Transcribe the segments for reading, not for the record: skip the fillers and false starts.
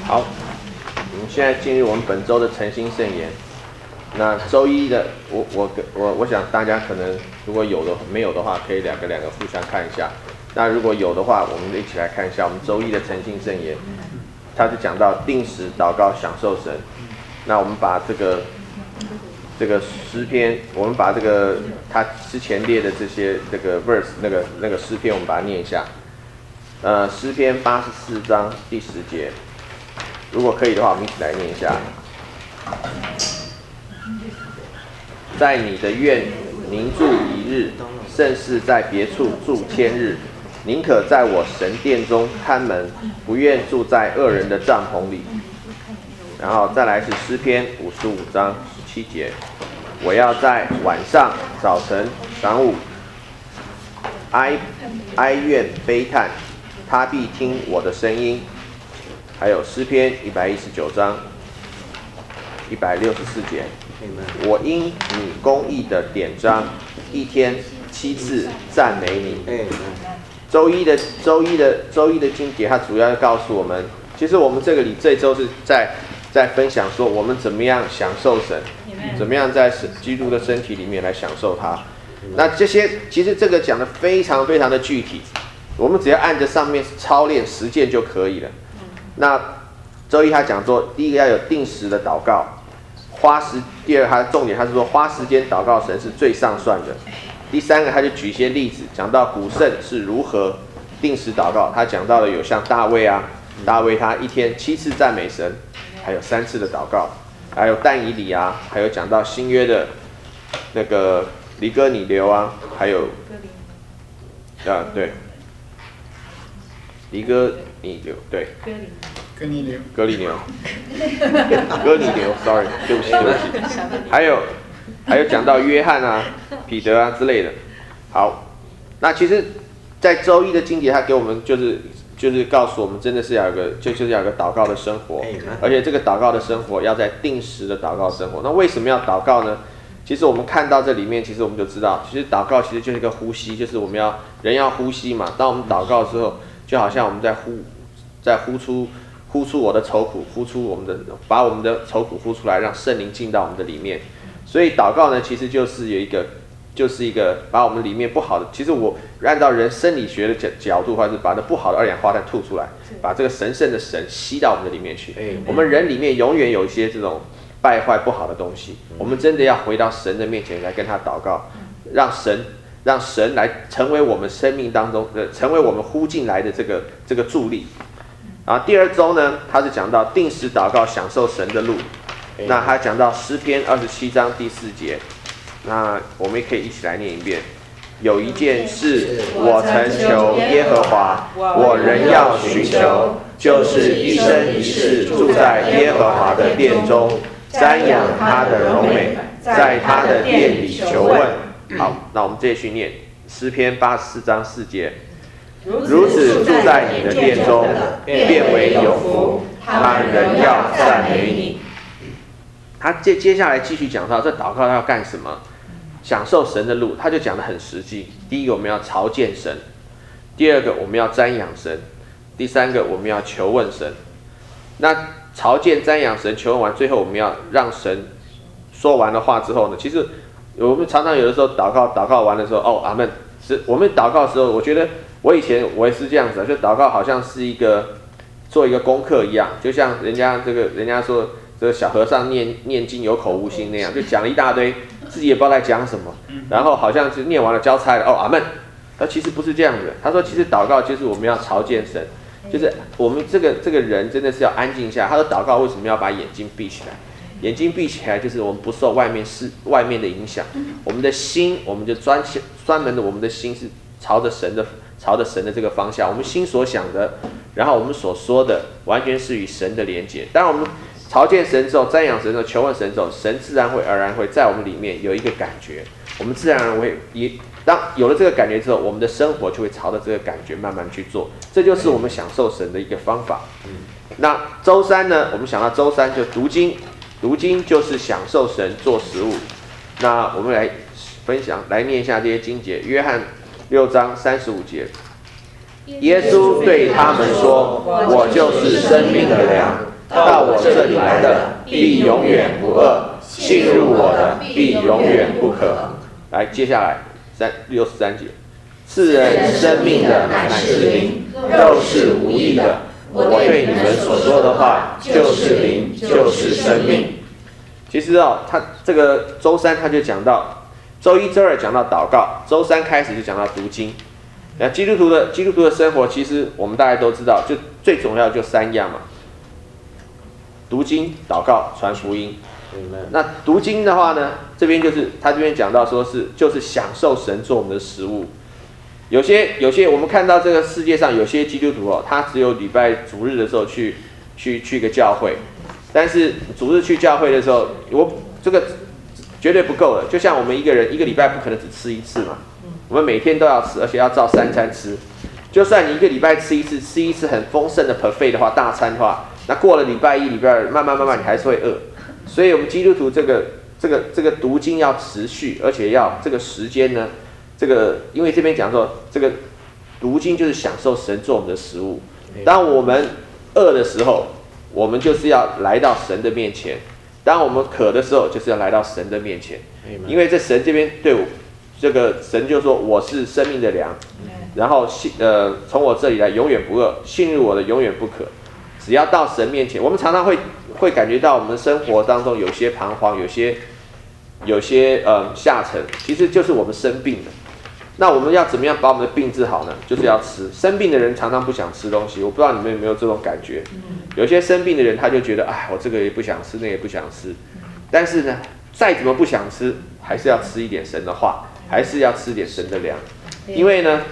好，我们现在进入我们本周的诚心圣言。那周一的，我想大家可能如果有的没有的话，可以两个互相看一下。那如果有的话，我们一起来看一下我们周一的诚心圣言。它是讲到定时祷告享受神。那我们把这个诗篇，我们把这个他之前列的这些这个 verse 那个诗篇，我们把它念一下。诗篇84章第10节，如果可以的话，我们一起来念一下。在你的院凝住一日，胜似在别处住千日。宁可在我神殿中看门，不愿住在恶人的帐篷里。然后再来是诗篇55章17节，我要在晚上、早晨、晌午哀怨悲叹，他必听我的声音。还有诗篇119章164节，我因你公义的典章，一天7次赞美你。周一的经节，它主要告诉我们，其实我们这周是在分享说我们怎么样享受神，怎么样在基督的身体里面来享受它。那这些其实这个讲的非常非常的具体，我们只要按着上面操练实践就可以了。那周一他讲说，第一个要有定时的祷告，第二个他的重点他是说花时间祷告神是最上算的。第三个他就举一些例子，讲到古圣是如何定时祷告。他讲到了有像大卫他一天7次赞美神，还有3次的祷告，还有但以理啊，还有讲到新约的那个尼哥底流啊，还有对，尼哥底流对，哥尼流 ，sorry， 对不起，还有讲到约翰啊、彼得啊之类的。好，那其实，在周一的经节，他给我们就是告诉我们，真的是要有个祷告的生活，而且这个祷告的生活要在定时的祷告生活。那为什么要祷告呢？其实我们看到这里面，其实我们就知道，其实祷告其实就是一个呼吸，就是人要呼吸嘛。当我们祷告之后，就好像我们在呼出我的愁苦，把我们的愁苦呼出来，让圣灵进到我们的里面。所以祷告呢，其实就是一个把我们里面不好的，其实我按照人生理学的角度，或者是把那不好的二氧化碳吐出来，把这个神圣的神吸到我们的里面去。我们人里面永远有一些这种败坏不好的东西，我们真的要回到神的面前来跟他祷告，让神来成为我们生命当中成为我们呼进来的这个助力。然后第二周呢，他是讲到定时祷告享受神的路。那他讲到诗篇27章第4节，那我们也可以一起来念一遍。有一件事我曾求耶和华，我仍要寻求，就是一生一世住在耶和华的殿中，瞻仰他的荣美，在他的殿里求问。好，那我们继续念诗篇84章4节。如此住在你的殿中，变为有福，他仍要赞美你。他接下来继续讲到这祷告要干什么，享受神的路，他就讲得很实际。第一个我们要朝见神，第二个我们要瞻仰神，第三个我们要求问神。那朝见、瞻仰神、求问完，最后我们要让神说完了话之后呢，其实我们常常有的时候祷告完的时候，阿们。我们祷告的时候，我觉得我以前也是这样子，就祷告好像是做一个功课一样，就像人家说这个小和尚念经有口无心那样，就讲了一大堆，自己也不知道在讲什么，然后好像是念完了交差了，阿们。他其实不是这样的，他说其实祷告就是我们要朝见神，就是我们这个人真的是要安静下。他说祷告为什么要把眼睛闭起来？眼睛闭起来就是我们不受外面的影响，我们的心，我们就专门的，我们的心是朝着神的这个方向，我们心所想的，然后我们所说的完全是与神的连结。当然我们朝见神之后，瞻仰神之后，求问神之后，神自然而然会在我们里面有一个感觉，我们自然而然会当有了这个感觉之后，我们的生活就会朝着这个感觉慢慢去做，这就是我们享受神的一个方法。那周三呢，我们想到周三就读经就是享受神做食物。那我们来分享，来念一下这些经节。约翰6章35节，耶稣对他们说：“我就是生命的粮， 到我这里来的必永远不饿，信入我的必永远不渴。来，接下来63节，赐人生命的乃是灵，肉是无益的。我对你们所说的话，就是灵，就是生命。其实他这个周3他就讲到，周1、周2讲到祷告，周3开始就讲到读经。那基督徒的生活，其实我们大家都知道，就最重要就3样嘛：读经、祷告、传福音。那读经的话呢，这边就是他这边讲到说就是享受神做我们的食物。有些我们看到这个世界上有些基督徒他只有礼拜主日的时候去个教会，但是主日去教会的时候，这个绝对不够了。就像我们一个人一个礼拜不可能只吃1次嘛，我们每天都要吃，而且要照3餐吃。就算你一个礼拜吃一次很丰盛的 buffet 的话，大餐的话，那过了礼拜1、礼拜2，慢慢你还是会饿。所以我们基督徒这个读经要持续，而且要这个时间呢，因为这边讲说这个读经就是享受神做我们的食物。当我们饿的时候，我们就是要来到神的面前；当我们渴的时候，就是要来到神的面前。因为这神这边对我这个神就说我是生命的粮，然后从我这里来永远不饿，信入我的永远不渴。只要到神面前，我们常常会感觉到我们生活当中有些彷徨，有些下沉，其实就是我们生病了。那我们要怎么样把我们的病治好呢？就是要吃。生病的人常常不想吃东西，我不知道你们有没有这种感觉。有些生病的人他就觉得，我这个也不想吃，那个也不想吃。但是呢，再怎么不想吃，还是要吃一点神的话，还是要吃点神的粮。因为呢，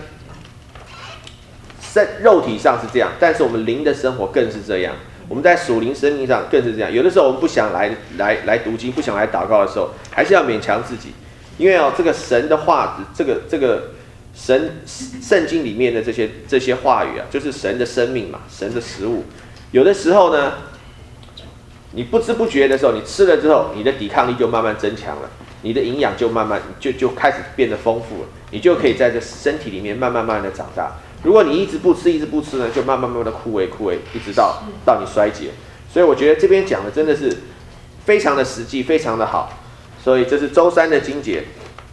肉体上是这样，但是我们灵的生活更是这样。我们在属灵生命上更是这样。有的时候我们不想来读经，不想来祷告的时候，还是要勉强自己。因为这个神的话，这个圣经里面的这些话语就是神的生命嘛，神的食物。有的时候呢，你不知不觉的时候，你吃了之后，你的抵抗力就慢慢增强了，你的营养就慢慢就开始变得丰富了，你就可以在这身体里面慢慢的长大。如果你一直不吃呢，就慢慢的枯萎，一直到你衰竭。所以我觉得这边讲的真的是非常的实际，非常的好。所以这是周3的经节。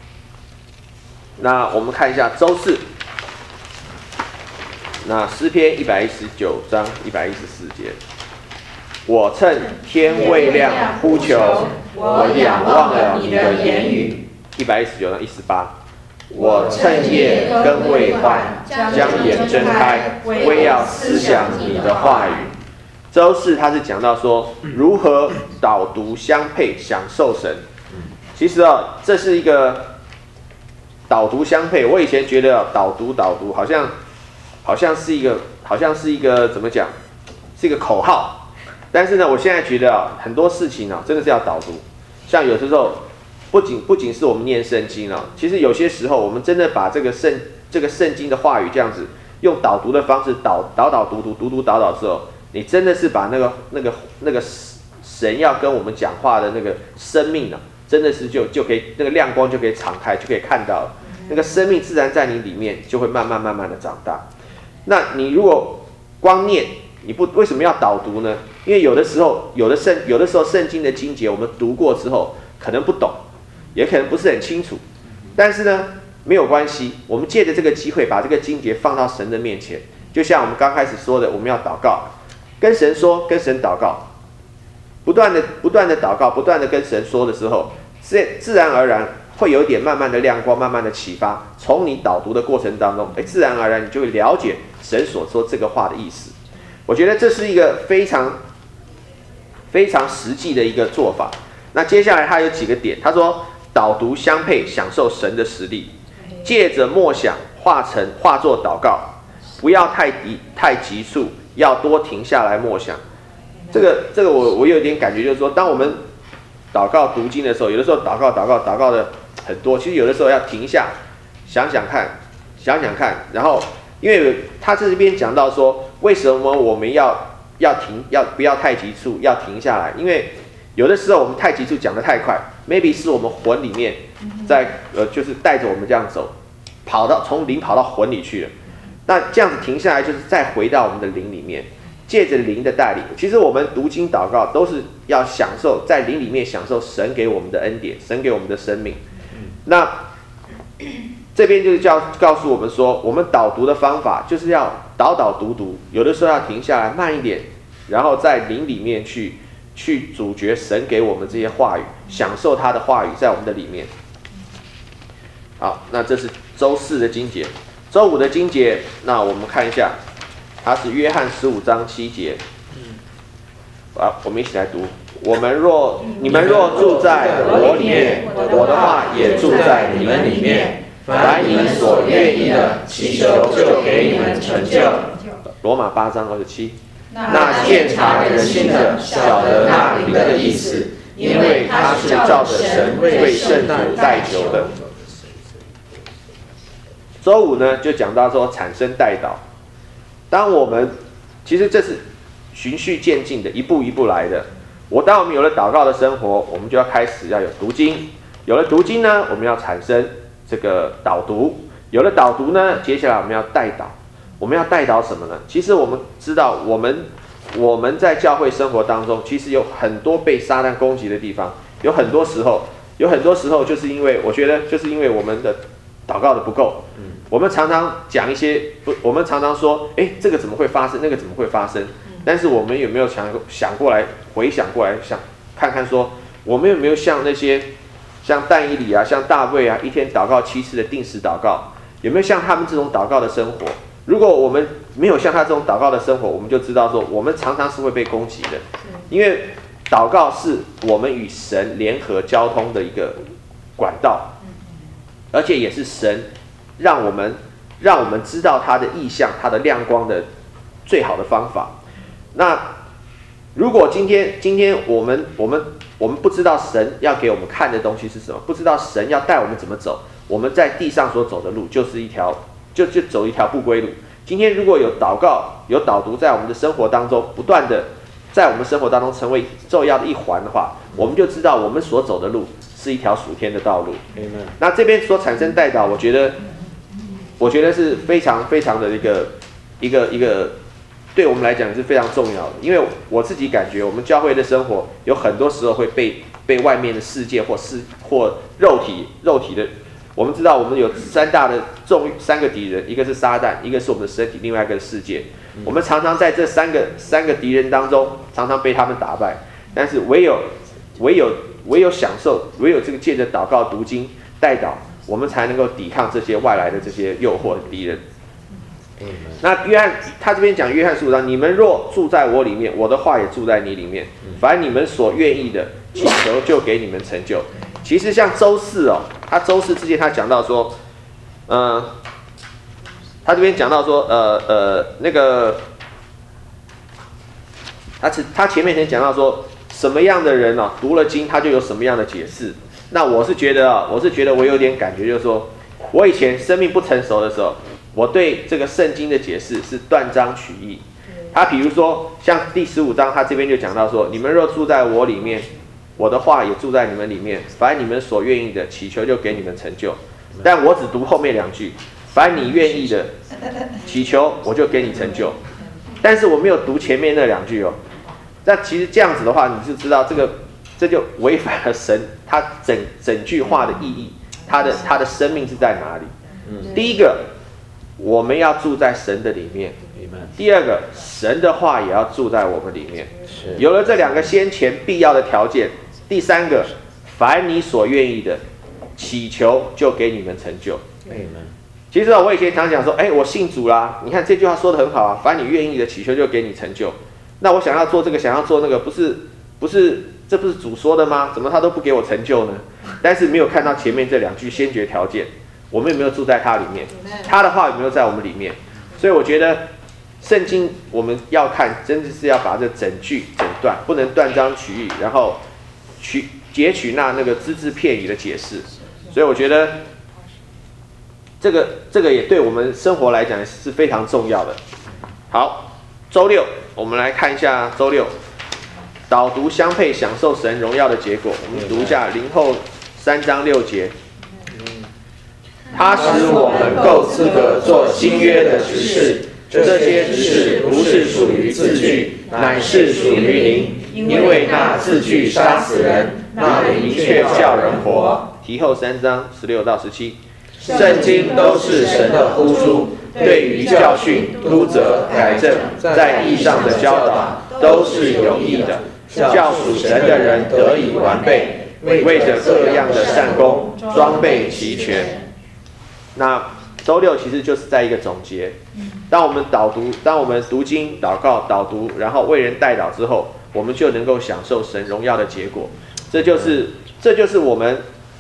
那我们看一下周4。那诗篇119章114节，我趁天未亮呼求，我仰望了你的言语。119章18，我趁夜更未换，将眼睁开，为要思想你的话语。周4他是讲到说如何导读相配，享受神。其实这是一个导读相配。我以前觉得导读好像是一个怎么讲，是一个口号。但是呢，我现在觉得很多事情真的是要导读。像有时候不仅是我们念圣经其实有些时候我们真的把这个圣经的话语这样子用导读的方式导之后，你真的是把那个神要跟我们讲话的那个生命真的是就可以那个亮光就可以敞开，就可以看到了。那个生命自然在你里面就会慢慢的长大。那你如果光念，你为什么要导读呢？因为有的时候圣经的经节我们读过之后可能不懂，也可能不是很清楚，但是呢没有关系，我们借着这个机会把这个经节放到神的面前。就像我们刚开始说的，我们要祷告，跟神说，跟神祷告，不断的祷告，不断的跟神说的时候，自然而然会有一点慢慢的亮光，慢慢的启发。从你导读的过程当中，自然而然你就会了解神所说这个话的意思。我觉得这是一个非常非常实际的一个做法。那接下来他有几个点，他说导读相配，享受神的实力，借着默想化作祷告，不要太急促，要多停下来默想。这个我有点感觉，就是说，当我们祷告读经的时候，有的时候祷告的很多，其实有的时候要停下，想想看，然后因为他这边讲到说，为什么我们要停，不要太急促，要停下来？因为有的时候我们太急促，讲得太快 ，maybe 是我们魂里面就是带着我们这样走，从灵跑到魂里去了。那这样子停下来，就是再回到我们的灵里面， 借着灵的带领。其实我们读经祷告都是要享受在灵里面享受神给我们的恩典，神给我们的生命。那这边就是告诉我们说，我们导读的方法就是要导读，有的时候要停下来慢一点，然后在灵里面去咀嚼神给我们这些话语，享受他的话语在我们的里面。好，那这是周4的经节。周5的经节，那我们看一下，它是约翰15章7节。好，我们一起来读。你们若住在我里面，我的话也住在你们里面。凡你们所愿意的，祈求就给你们成就。罗马8章27。那鉴察人心的，晓得那灵的意思，因为他是照着神为圣徒代求的。周5呢，就讲到说产生代祷。当我们其实这是循序渐进的，一步一步来的。当我们有了祷告的生活，我们就要开始要有读经。有了读经呢，我们要产生这个导读。有了导读呢，接下来我们要代祷。我们要代祷什么呢？其实我们知道，我们在教会生活当中，其实有很多被撒旦攻击的地方。有很多时候就是因为我觉得就是因为我们的祷告的不够。我们常常讲一些，我们常常说，这个怎么会发生？那个怎么会发生？但是我们有没有想过来，回想过来，想看看说，我们有没有像那些像但以理啊，像大卫啊，一天祷告7次的定时祷告，有没有像他们这种祷告的生活？如果我们没有像他这种祷告的生活，我们就知道说，我们常常是会被攻击的，因为祷告是我们与神联合交通的一个管道，而且也是神让我们知道他的意象、他的亮光的最好的方法。那如果今天我们不知道神要给我们看的东西是什么，不知道神要带我们怎么走，我们在地上所走的路就是就走一条不归路。今天如果有祷告、有导读在我们的生活当中，不断的在我们生活当中成为重要的一环的话，我们就知道我们所走的路是一条属天的道路。那这边所产生代祷，我觉得是非常非常的一个对我们来讲是非常重要的。因为我自己感觉我们教会的生活有很多时候会被外面的世界或肉体的，我们知道我们有三个敌人，一个是撒旦，一个是我们的身体，另外一个是世界。我们常常在这三个敌人当中，常常被他们打败。但是唯有享受，唯有这个借着祷告、读经、代祷，我们才能够抵抗这些外来的这些诱惑的敌人。那他这边讲约翰15章，你们若住在我里面，我的话也住在你里面。凡你们所愿意的，祈求就给你们成就。其实像周4他周4之前他讲到说，他这边讲到说，那个他前面先讲到说，什么样的人读了经他就有什么样的解释。那我是觉得我有点感觉，就是说我以前生命不成熟的时候，我对这个圣经的解释是断章取义。他比如说像第15章，他这边就讲到说，你们若住在我里面，我的话也住在你们里面，凡你们所愿意的，祈求就给你们成就。但我只读后面2句，凡你愿意的，祈求我就给你成就。但是我没有读前面那2句那其实这样子的话，你就知道这就违反了神他整句话的意义，他的生命是在哪里？第一个，我们要住在神的里面；第二个，神的话也要住在我们里面。有了这2个先前必要的条件，第3个，凡你所愿意的，祈求就给你们成就。其实我以前常讲说，我信主啦，你看这句话说得很好啊，凡你愿意的，祈求就给你成就。那我想要做这个，想要做那个，这不是主说的吗？怎么他都不给我成就呢？但是没有看到前面这2句先决条件，我们有没有住在他里面？他的话有没有在我们里面？所以我觉得圣经我们要看，真的是要把这整句整段，不能断章取义，然后截取那个只字片语的解释。所以我觉得这个也对我们生活来讲是非常重要的。好，周6我们来看一下周6。导读相配，享受神荣耀的结果。我们读一下林后3章6节。他使我们够资格做新约的执事， 这些执事不是属于字句，乃是属于灵，因为那字句杀死人，那灵却叫人活。提后3章16到17。圣经都是神的呼出，对于教训、督责、改正，在义上的教导，都是有益的，叫属神的人得以完备，为着各样的善功，装备齐全。那周六其实就是在一个总结。当我们读经、祷告、导读，然后为人代祷之后，我们就能够享受神荣耀的结果。这就是我们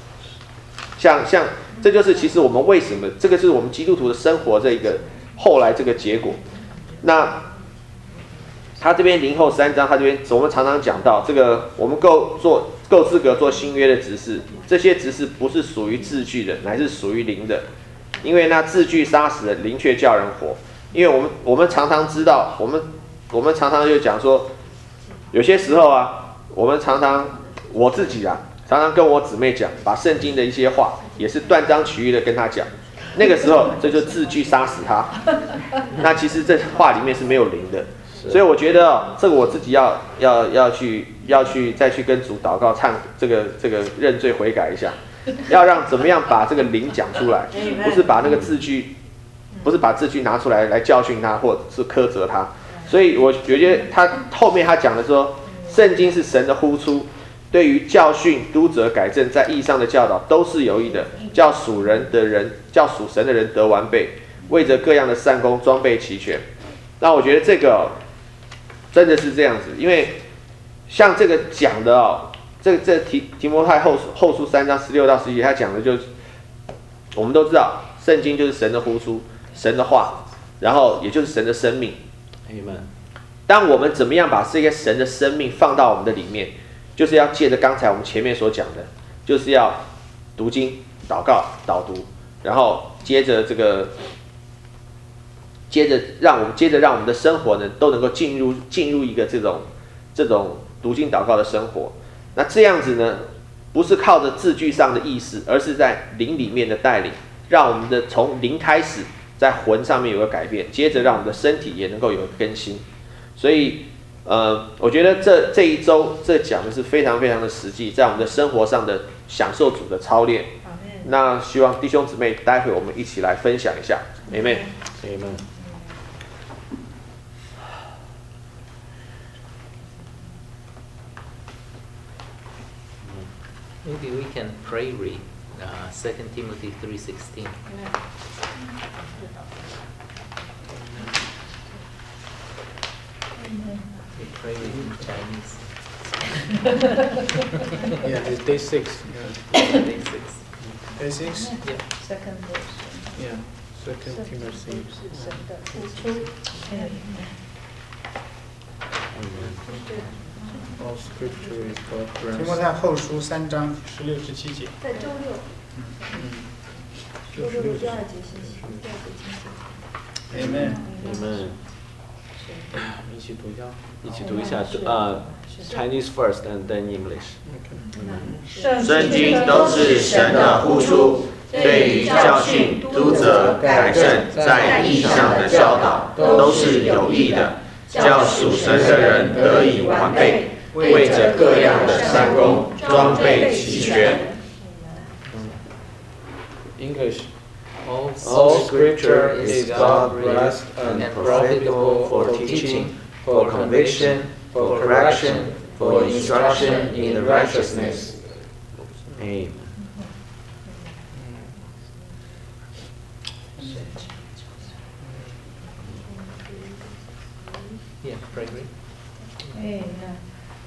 这就是其实我们为什么这个是我们基督徒的生活这一个后来这个结果。那他这边林后3章，他这边我们常常讲到这个，我们够资格做新约的执事，这些执事不是属于字句的，乃是属于灵的，因为那字句杀死了，灵却叫人活。因为我们常常知道，我们常常就讲说，有些时候啊，我自己啊，常常跟我姊妹讲，把圣经的一些话，也是断章取义的跟她讲。那个时候，这就字句杀死她。那其实这话里面是没有灵的，所以我觉得这个我自己要去再去跟主祷告，这个认罪悔改一下，要让怎么样把这个灵讲出来，不是把那个字句，不是把字句拿出来教训他，或者是苛责他。所以我觉得他后面他讲的说，圣经是神的呼出。对于教训、督责、改正，在义上的教导都是有益的，叫属神的人得完备，为着各样的善功装备齐全。那我觉得这个真的是这样子，因为像这个讲的这提摩太后书3章16到17，他讲的就是我们都知道，圣经就是神的呼出，神的话，然后也就是神的生命。当我们怎么样把这些神的生命放到我们的里面？就是要借着刚才我们前面所讲的，就是要读经、祷告、导读，然后接着让我们的生活呢都能够进入一个这种读经祷告的生活。那这样子呢，不是靠着字句上的意思，而是在灵里面的带领，让我们的从灵开始，在魂上面有个改变，接着让我们的身体也能够有个更新。所以我觉得这一周这讲的是非常非常的实际，在我们的生活上的享受主的操练。那希望弟兄姊妹待会我们一起来分享一下。Amen。 Maybe we can pray read 2 Timothy 3:16. We pray in Chinese. Yeah, it's day 6. Day 6. Day 6? Yeah. Second verse. Yeah, 2 Timothy. All scripture is God 提摩 breathed. 太后书3章16至17节。 在周六，周六第2节信息，第2节经节。 Amen。 一起读一下。 一起读一下，Chinese first and then English。 圣经都是神的呼出，对于教训、督责、改正，在义上的教导，都是有益的，叫属神的人得以完备，为着各样的善功装备齐全。 English. All scripture is God-breathed and profitable for teaching, for conviction, for correction, for instruction in righteousness. Amen. Yeah, pray read. Amen。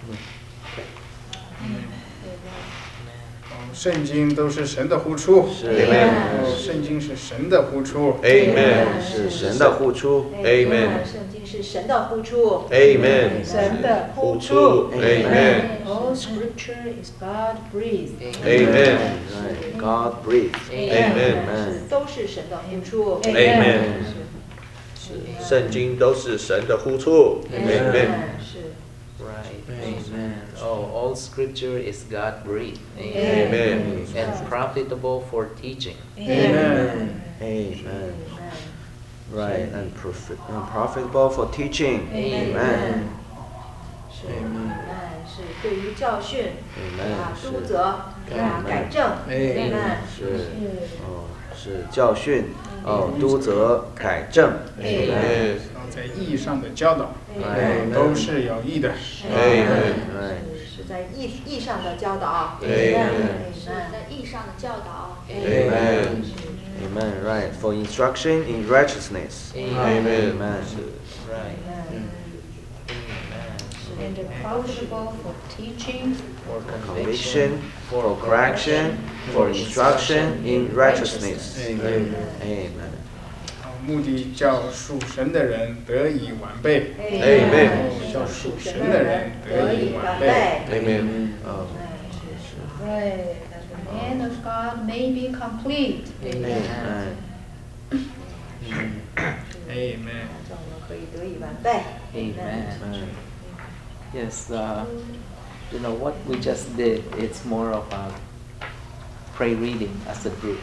圣经都是神的呼出。 Amen。 圣经是神的呼出。 Amen。是神的呼出。Amen。 圣经是神的呼出。 Amen。 神的呼出。 Amen。 All scripture is God breathed. Amen。 God breathed. Amen。 都是神的呼出。 Amen。圣经都是神的呼出。Amen。 是。 Right. Amen. Oh, all scripture is God-breathed. Amen. And profitable for teaching. Amen. Amen. Right, and profitable for teaching. Amen. 是，是对于教训 Amen. 督责改正 Amen. 是教训督责改正。 然后在意义上的教导，都是有益的。 是在义上的教导。 是在义上的教导。 Amen. Right. For instruction in righteousness. Amen. Right. And profitable for teaching. For Conviction, for correction, for instruction in righteousness. Amen. 目的叫属神的人得以完备。 Amen. 叫属神的人得以完备。 Amen. Right, that the man of God may be complete. Amen. Amen. 让我们可以得以完备。 Amen. Yes, what we just did, it's more of a pray reading as a group.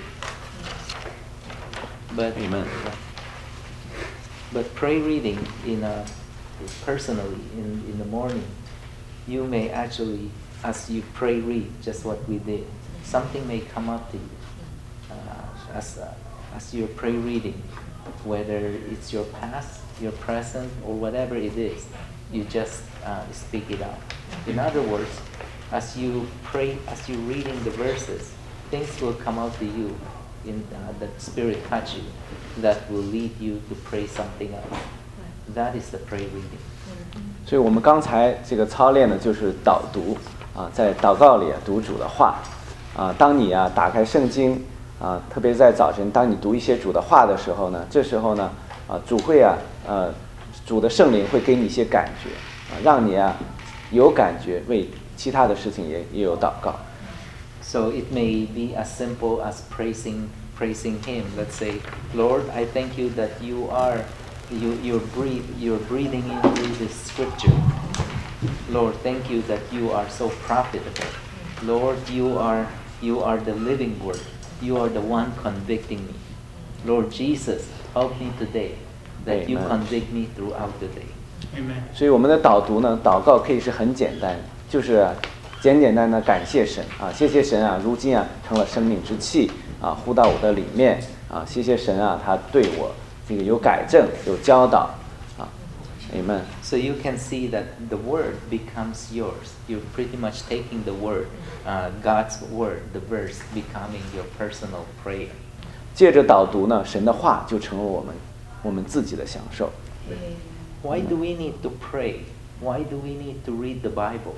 But Amen. But pray reading personally in the morning, you may actually, as you pray read, just what we did, something may come up to you as you pray reading, whether it's your past, your present, or whatever it is, you just speak it out. In other words, as you pray, as you're reading the verses, things will come out to you in the Spirit touch you that will lead you to pray something else. That is the pray reading. 所以我们刚才这个操练呢，就是导读在祷告里读主的话当你打开圣经特别是在早晨，当你读一些主的话的时候呢，这时候呢主会主的圣灵会给你一些感觉让你有感觉，为其他的事情也有祷告。 So it may be as simple as praising Him. Let's say, Lord, I thank you that you're breathing into this scripture. Lord, thank you that you are so profitable. Lord, you are the living word. You are the one convicting me. Lord Jesus, help me today that you convict me throughout the day. Amen. 所以我们的导读呢，祷告可以是很简单，就是简单的感谢神谢谢神如今成了生命之气呼到我的里面谢谢神他对我这个有改正，有教导Amen. So you can see that the word becomes yours. You're pretty much taking the word, God's word, the verse, becoming your personal prayer. 借着导读呢，神的话就成为我们自己的享受。 Why do we need to pray? Why do we need to read the Bible?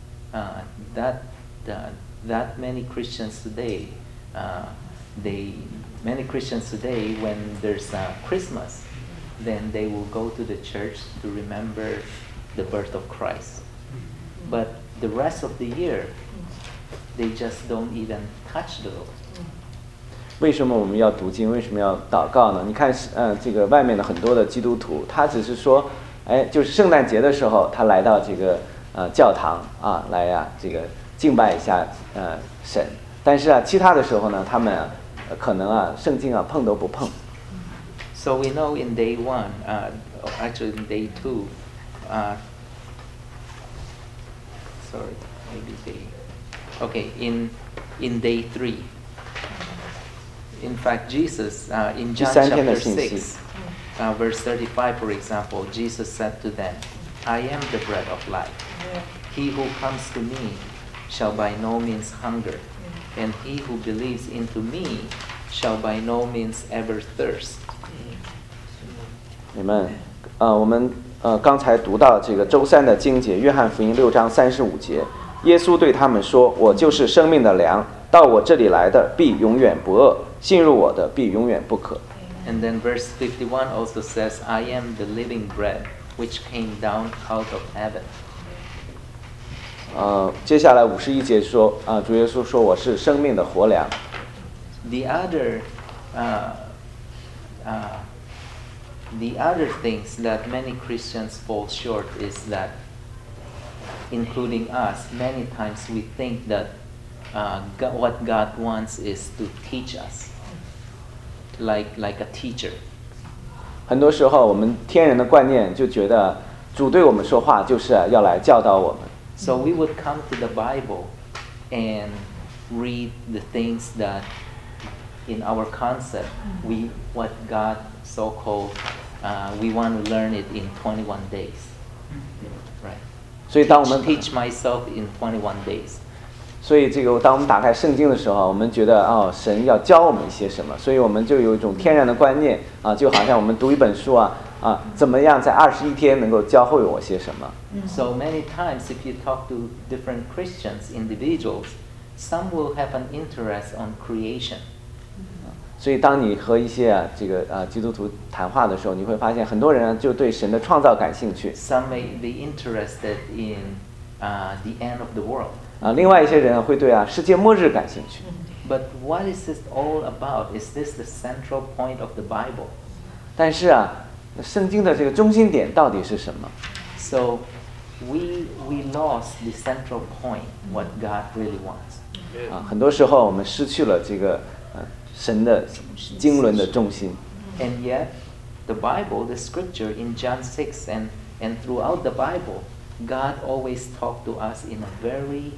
That many Christians today, when there's Christmas, then they will go to the church to remember the birth of Christ. But the rest of the year, they just don't even touch the Lord. 为什么我们要读经？为什么要祷告呢？你看，这个外面的很多的基督徒，他只是说，就是圣诞节的时候，他来到这个教堂来这个敬拜一下神。但是其他的时候呢，他们可能圣经碰都不碰。 So we know in day 1, actually in day 2, sorry, maybe okay, in day 3. In fact, Jesus, in John chapter 6, verse 35, for example, Jesus said to them, I am the bread of life. He who comes to me shall by no means hunger, and he who believes into me shall by no means ever thirst. Amen. 我们刚才读到这个周3的经节，约翰福音6章35节，耶稣对他们说：“我就是生命的粮，到我这里来的必永远不饿，信入我的必永远不渴。” And then verse 51 also says, I am the living bread which came down out of heaven. 接下来51节说主耶稣说我是生命的活粮。 The other things that many Christians fall short is that, including us, many times we think that what God wants is to teach us, like a teacher. 很多时候我们天然的观念就觉得主对我们说话就是要来教导我们。 So we would come to the Bible and read the things that in our concept what God so-called we want to learn it in 21 days. Right. 所以当我们 teach myself in 21 days. 所以当我们打开圣经的时候，我们觉得神要教我们一些什么，所以我们就有一种天然的观念就好像我们读一本书怎么样在21天能够教会我些什么。 So many times if you talk to different Christians, individuals, some will have an interest on creation. 所以当你和一些基督徒谈话的时候，你会发现很多人就对神的创造感兴趣。 Some may be interested in the end of the world. 另外一些人会对世界末日感兴趣。 But what is this all about? Is this the central point of the Bible? 但是圣经的这个中心点到底是什么？ So we lost the central point, what God really wants. 很多时候我们失去了这个神的经纶的重心。 And yet, the Bible, the scripture in John 6 and throughout the Bible, God always talked to us in a very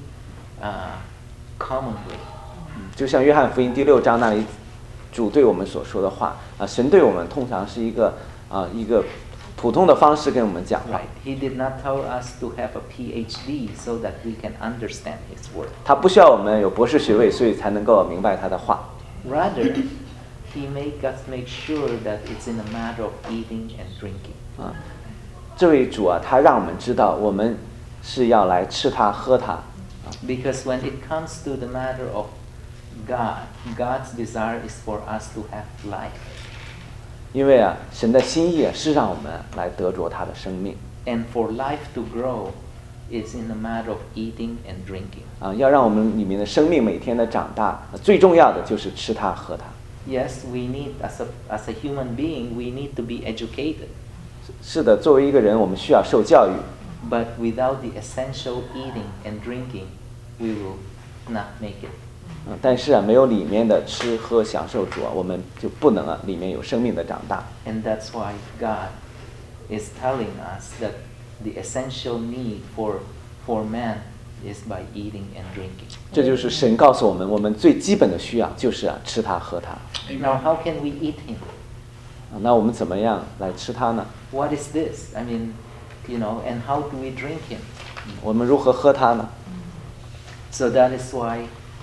common way. 就像约翰福音第6章那里主对我们所说的话神对我们通常是一个普通的方式跟我们讲话。 Right. He did not tell us to have a PhD so that we can understand His word. 他不需要我们有博士学位，所以才能够明白他的话。 Rather, He make us make sure that it's in a matter of eating and drinking. 这位主他让我们知道我们是要来吃他喝他。 Because when it comes to the matter of God, God's desire is for us to have life. 因为神的心意是让我们来得着他的生命。 And for life to grow is in the matter of eating and drinking. 要让我们里面的生命每天的长大，最重要的就是吃它喝它。 Yes, we need as a human being, we need to be educated. 是的，作为一个人，我们需要受教育。 But without the essential eating and drinking, we will not make it. 但是没有里面的吃喝享受主我们就不能里面有生命的长大。 And that's why God is telling us that the essential need for man is by eating and drinking. 这就是神告诉我们，我们最基本的需要就是吃它喝它。 Now, how can we eat Him? 那我们怎么样来吃它呢？ What is this? I mean, and how do we drink Him? 我们如何喝它呢？ So that is why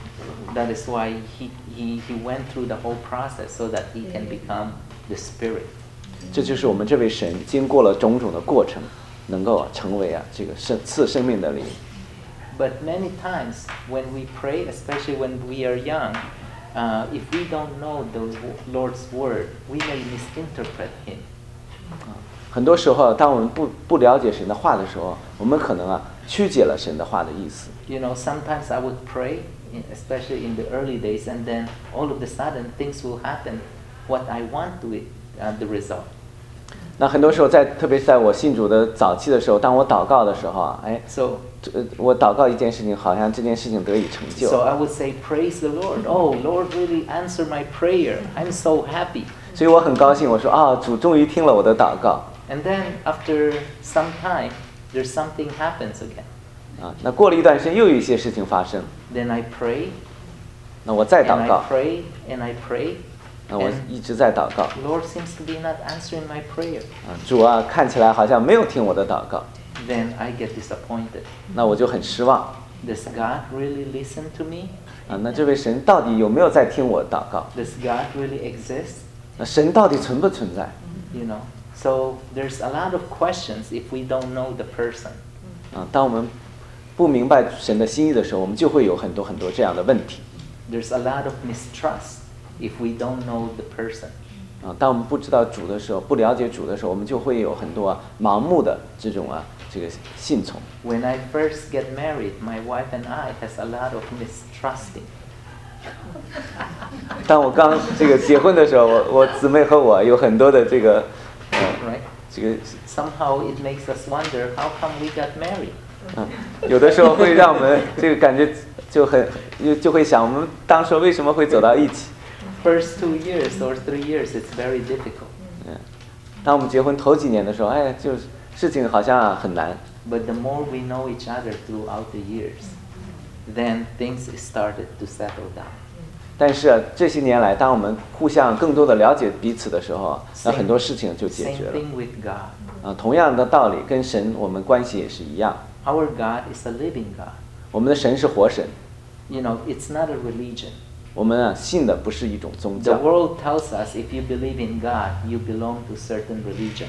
he went through the whole process so that he can become the Spirit. 这就是我们这位神经过了种种的过程，能够成为这个赐生命的灵。 But many times when we pray, especially when we are young, if we don't know the Lord's word, we may misinterpret Him. 很多时候，当我们不了解神的话的时候，我们可能曲解了神的话的意思。 Sometimes I would pray, especially in the early days, and then all of a sudden things will happen what I want to the result. 那很多时候特别在我信主的早期的时候，当我祷告的时候我祷告一件事情，好像这件事情得以成就。 So I would say, praise the Lord. Oh, Lord really answered my prayer. I'm so happy. 所以我很高兴，我说主终于听了我的祷告。 And then after some time, there's something happens again. 那过了一段时间，又有一些事情发生。 Then I pray. 那我再祷 And 告 I。pray and I pray. 那我一直在祷告。 Lord seems to be not answering my prayer. 主看起来好像没有听我的祷告。 Then I get disappointed. 那我就很失望。 Does God really listen to me? 那这位神到底有没有在听我的祷告？ Does God really exist? 那神到底存不存在？ So there's a lot of questions if we don't know the person. 当我们不明白神的心意的时候，我们就会有很多很多这样的问题。 There's a lot of mistrust if we don't know the person. 当我们不知道主的时候，不了解主的时候，我们就会有很多盲目的这种这个信从。 When I first get married, my wife and I has a lot of mistrusting. 当我刚结婚的时候，我姊妹和我有很多的这个 Right? 这个 Somehow it makes us wonder how come we got married. 有的时候会让我们这个感觉就会想，我们当时为什么会走到一起？ First 2 years or 3 years, it's very difficult. 当我们结婚头几年的时候，哎，就是事情好像很难。 But the more we know each other throughout the years, then things started to settle down. 但是这些年来，当我们互相更多的了解彼此的时候，那很多事情就解决 Same 了。 thing with God. 同样的道理，跟神我们关系也是一样。 Our God is a living God. 我们的神是活神。 You know, it's not a religion. 我们信的不是一种宗 The 教。 world tells us if you believe in God, you belong to certain religion.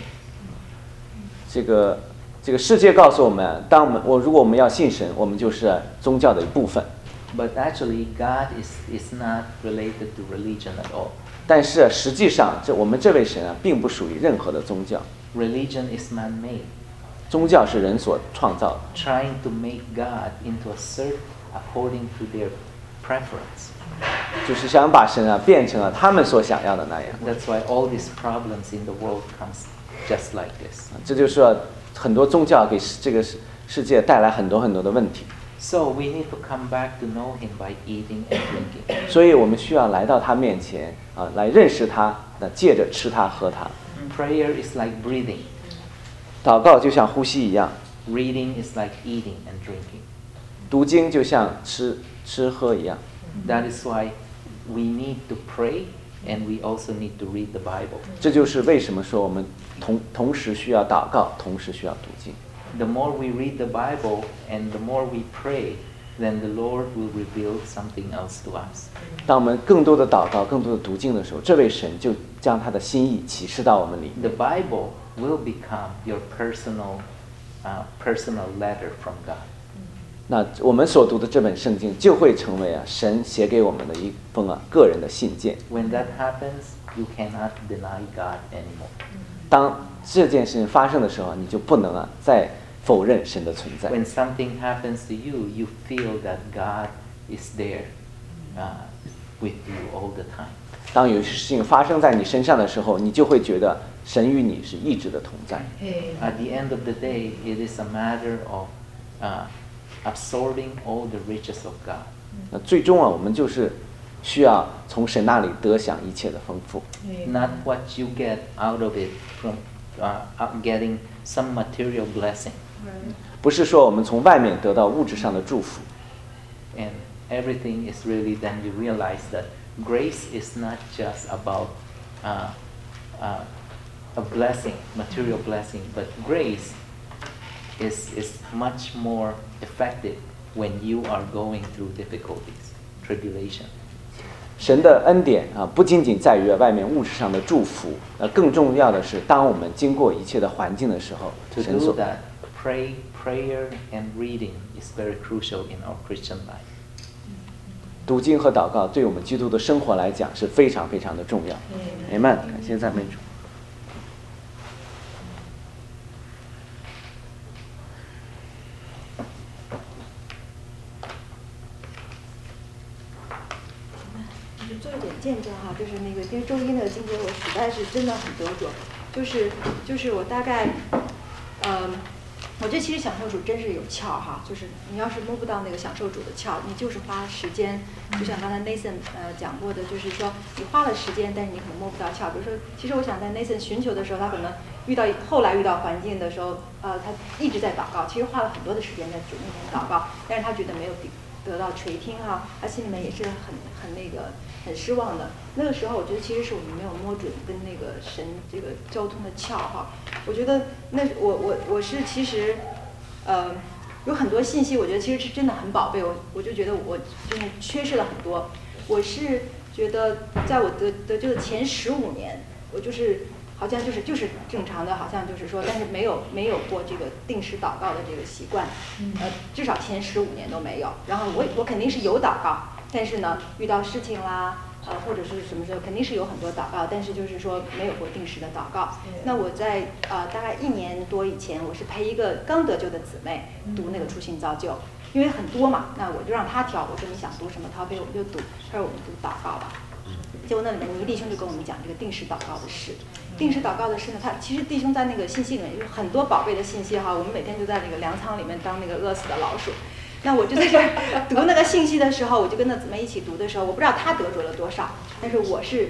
这个世界告诉我们，如果我们要信神，我们就是宗教的一部分。 But actually, God is not related to religion at all. 但是实际上，我们这位神啊，并不属于任何的宗教。 Religion is man-made. 宗教是人所创造的， Trying to make God into a cert according to their preference. 就是想把神啊变成了他们所想要的那样。 That's why all these problems in the world comes just like this. 这就是说，很多宗教给这个世界带来很多很多的问题。 So we need to come back to know Him by eating and drinking. 所以我们需要来到他面前啊，来认识他，借着吃他喝他。 Prayer is like breathing. 祷告就像呼吸一样， Reading is like eating and drinking. 读经就像吃喝一样。 That is why we need to pray and we also need to read the Bible. 这就是为什么说我们同时需要祷告，同时需要读经。 The more we read the Bible and the more we pray, then the Lord will reveal something else to us. 当我们更多的祷告、更多的读经的时候，这位神就将他的心意启示到我们里面。 The Bible will become your personal letter from God. 那我们所读的这本圣经就会成为神写给我们的一封个人的信件。 When that happens, you cannot deny God anymore. 当这件事情发生的时候，你就不能再否认神的存在。 When something happens to you, you feel that God is there with you all the time. 当有事情发生在你身上的时候，你就会觉得神与你是一直的同在。 At the end of the day, it is a matter of absorbing all the riches of God. 那最终我们就是需要从神那里得享一切的丰富。 Not what you get out of it from getting some material blessing. 不是说我们从外面得到物质上的祝福， And everything is really then you realize that grace is not just about a blessing, material blessing, but grace is much more effective when you are going through difficulties, tribulation. 神的恩典不仅仅在于外面物质上的祝福，更重要的是，当我们经过一切的环境的时候， To 神 do 所 that, prayer and reading is very crucial in our Christian life. 读经和祷告对我们基督的生活来讲是非常非常的重要。Amen，感谢赞美主。 就是做一点见证哈，就是那个因为周一那个经节我实在是真的很得着，就是我大概我这其实享受主真是有窍哈，就是你要是摸不到那个享受主的窍，你就是花时间，就像刚才 Nathan 讲过的，就是说你花了时间，但是你可能摸不到窍。比如说，其实我想在 Nathan 寻求的时候，他可能后来遇到环境的时候，他一直在祷告，其实花了很多的时间在主面前祷告，但是他觉得没有得到垂听哈，他心里面也是很失望的。那个时候，我觉得其实是我们没有摸准跟那个神这个交通的窍哈。我觉得我是其实有很多信息，我觉得其实是真的很宝贝，我就觉得我真的缺失了很多。我是觉得在我得救的前15年，我就是好像就是正常的，好像就是说，但是没有过这个定时祷告的这个习惯，至少前15年都没有。然后我肯定是有祷告，但是呢，遇到事情啦。或者是什么时候肯定是有很多祷告，但是就是说没有过定时的祷告。那我在大概1年多以前，我是陪一个刚得救的姊妹读那个初信造就，因为很多嘛，那我就让她挑，我说你想读什么陶杯我们就读，她说我们读祷告吧。结果那里面倪弟兄就跟我们讲这个定时祷告的事。定时祷告的事呢，他其实弟兄在那个信息里面有很多宝贝的信息哈，我们每天就在那个粮仓里面当那个饿死的老鼠。那我就在这读那个信息的时候，我就跟那姊妹一起读的时候，我不知道她得着了多少，但是我是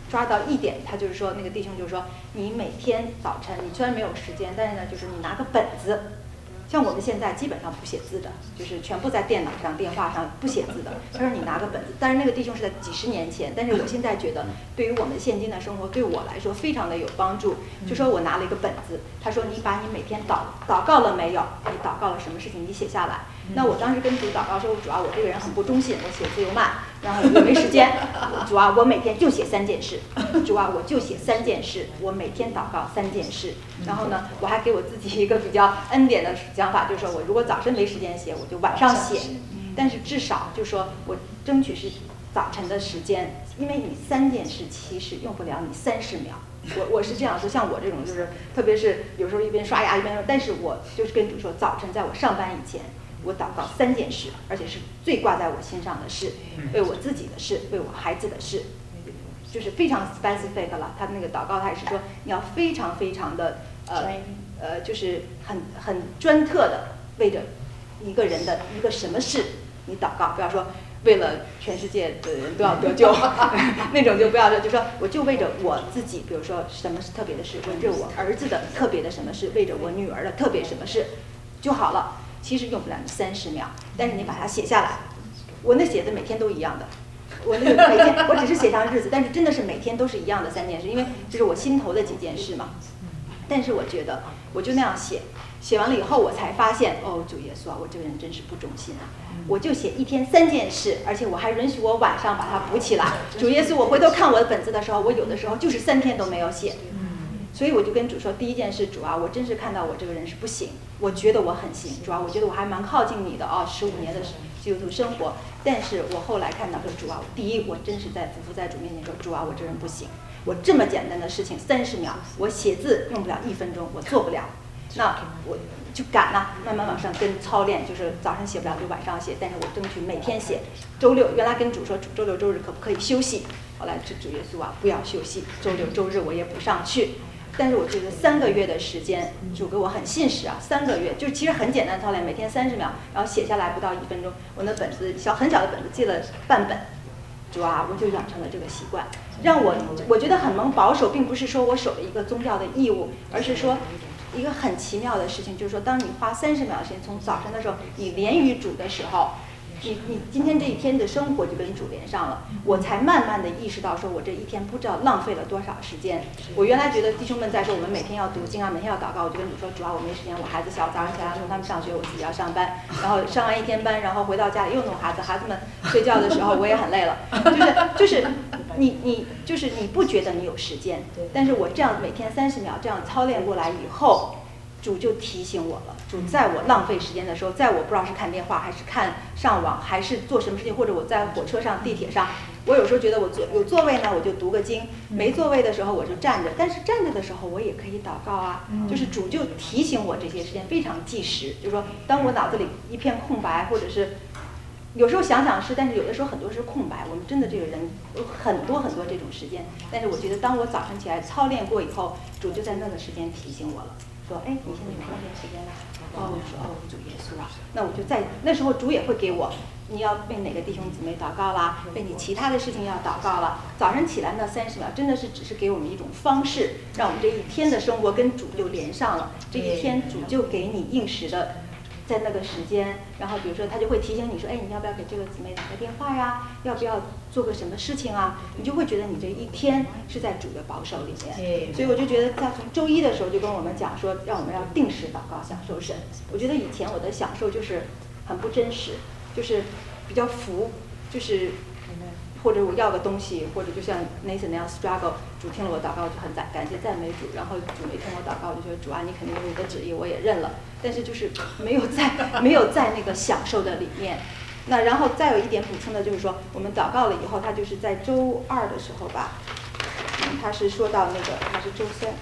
抓到一点，他就是说那个弟兄就是说，你每天早晨你虽然没有时间，但是呢，就是你拿个本子。像我们现在基本上不写字的，就是全部在电脑上、电话上不写字的。他说你拿个本子，但是那个弟兄是在几十年前，但是我现在觉得对于我们现今的生活，对我来说非常的有帮助。就说我拿了一个本子，他说你把你每天祷告了没有？你祷告了什么事情？你写下来。那我当时跟主祷告说，主啊，我这个人很不忠心，我写字又慢，然后又没时间。主啊，我每天就写3件事。主啊，我就写3件事，我每天祷告3件事。然后呢，我还给我自己一个比较恩典的想法，就是说我如果早晨没时间写，我就晚上写。但是至少就是说我争取是早晨的时间，因为你3件事其实用不了你30秒。我是这样说，像我这种就是，特别是有时候一边刷牙一边，但是我就是跟主说，早晨在我上班以前。我祷告3件事，而且是最挂在我心上的事，为我自己的事，为我孩子的事，就是非常 specific 了。他那个祷告，他也是说你要非常非常的就是很专特的为着一个人的一个什么事你祷告，不要说为了全世界的人都要得救那种就不要，就说我就为着我自己，比如说什么是特别的事，为着我儿子的特别的什么事，为着我女儿的特别什么事就好了。其实用不了你30秒，但是你把它写下来。我那写的每天都一样的，我那个每天我只是写上日子，但是真的是每天都是一样的3件事，因为这是我心头的几件事嘛。但是我觉得我就那样写，写完了以后我才发现，哦，主耶稣啊，我这个人真是不忠心啊！我就写一天3件事，而且我还允许我晚上把它补起来。主耶稣，我回头看我的本子的时候，我有的时候就是3天都没有写。所以我就跟主说，第一件事，主啊，我真是看到我这个人是不行，我觉得我很行，主啊，我觉得我还蛮靠近你的啊，15年的基督徒生活，但是我后来看到说，主啊，第一，我真是在匍匐在主面前说，主啊，我这人不行，我这么简单的事情30秒，我写字用不了1分钟，我做不了，那我就赶了，慢慢往上跟操练，就是早上写不了就晚上写，但是我争取每天写。周六原来跟主说，周六周日可不可以休息？后来主耶稣啊，不要休息，周六周日我也不上去。但是我觉得3个月的时间，主给我很信实啊，3个月就其实很简单操练，每天30秒，然后写下来不到1分钟。我那本子很小的本子记了半本，主啊，我就养成了这个习惯，让我觉得很能保守，并不是说我守了一个宗教的义务，而是说一个很奇妙的事情，就是说当你花30秒的时间，从早晨的时候你连于主的时候。你今天这一天的生活就跟主连上了，我才慢慢的意识到说，我这一天不知道浪费了多少时间。我原来觉得弟兄们在说我们每天要读经啊，每天要祷告，我就跟主说，主啊，我没时间，我孩子小，早上起来送他们上学，我自己要上班，然后上完一天班，然后回到家里又弄孩子，孩子们睡觉的时候我也很累了，就是你就是你不觉得你有时间，但是我这样每天30秒这样操练过来以后。主就提醒我了，主在我浪费时间的时候，在我不知道是看电话还是看上网还是做什么事情，或者我在火车上地铁上，我有时候觉得我有座位呢我就读个经，没座位的时候我就站着，但是站着的时候我也可以祷告啊，就是主就提醒我这些时间非常计时，就是说当我脑子里一片空白，或者是有时候想是，但是有的时候很多是空白，我们真的这个人有很多很多这种时间，但是我觉得当我早晨起来操练过以后，主就在那个时间提醒我了。说，哎，你现在有空闲时间了？哦，我说，哦，主耶稣啊，那我就在那时候，主也会给我，你要为哪个弟兄姊妹祷告啦，为你其他的事情要祷告了。早上起来那30秒，真的是只是给我们一种方式，让我们这一天的生活跟主就连上了。这一天主就给你应时的，在那个时间，然后比如说他就会提醒你说，哎，你要不要给这个姊妹打个电话呀？要不要做个什么事情啊？你就会觉得你这一天是在主的保守里面。所以我就觉得他从周一的时候就跟我们讲说，让我们要定时祷告，享受神。我觉得以前我的享受就是很不真实，就是比较浮，就是或者我要个东西，或者就像 Nathan 那样 struggle， 主听了我祷告，我就很感谢赞美主，然后主没听我祷告，我就觉得主啊，你肯定有你的旨意，我也认了。但是就是没有在那个享受的里面。那然后再有一点补充的就是说，我们祷告了以后，他就是在周2的时候吧，他是说到那个还是周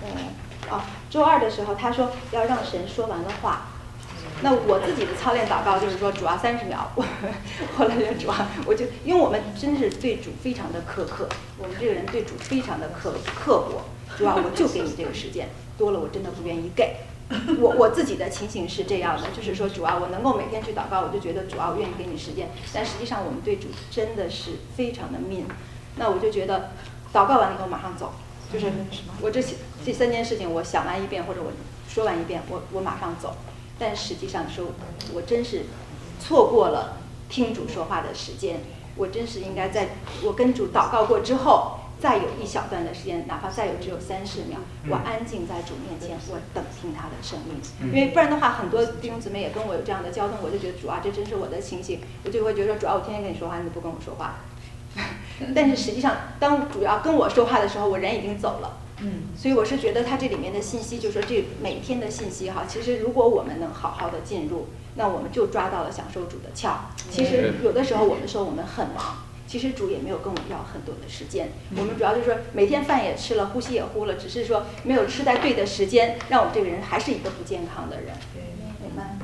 3，周2的时候他说要让神说完了话。那我自己的操练祷告就是说，主啊30秒，后来就主啊，我就因为我们真是对主非常的苛刻，我们这个人对主非常的刻薄，主啊，我就给你这个时间，多了我真的不愿意给。我自己的情形是这样的，就是说主啊，我能够每天去祷告，我就觉得主啊，我愿意给你时间。但实际上我们对主真的是非常的min，那我就觉得祷告完了以后马上走，就是我这3件事情我想完一遍或者我说完一遍，我马上走。但实际上说，我真是错过了听主说话的时间。我真是应该在我跟主祷告过之后，再有一小段的时间，哪怕再有只有30秒，我安静在主面前，我等听他的声音。因为不然的话，很多弟兄姊妹也跟我有这样的交通，我就觉得主啊，这真是我的情形，我就会觉得主啊，我天天跟你说话，你不跟我说话。但是实际上，当主要跟我说话的时候，我人已经走了。所以我是觉得它这里面的信息，就是说这每天的信息哈，其实如果我们能好好的进入，那我们就抓到了享受主的窍。其实有的时候我们说我们很忙，其实主也没有跟我们要很多的时间。我们主要就是说每天饭也吃了，呼吸也呼了，只是说没有吃在对的时间，让我们这个人还是一个不健康的人。明白？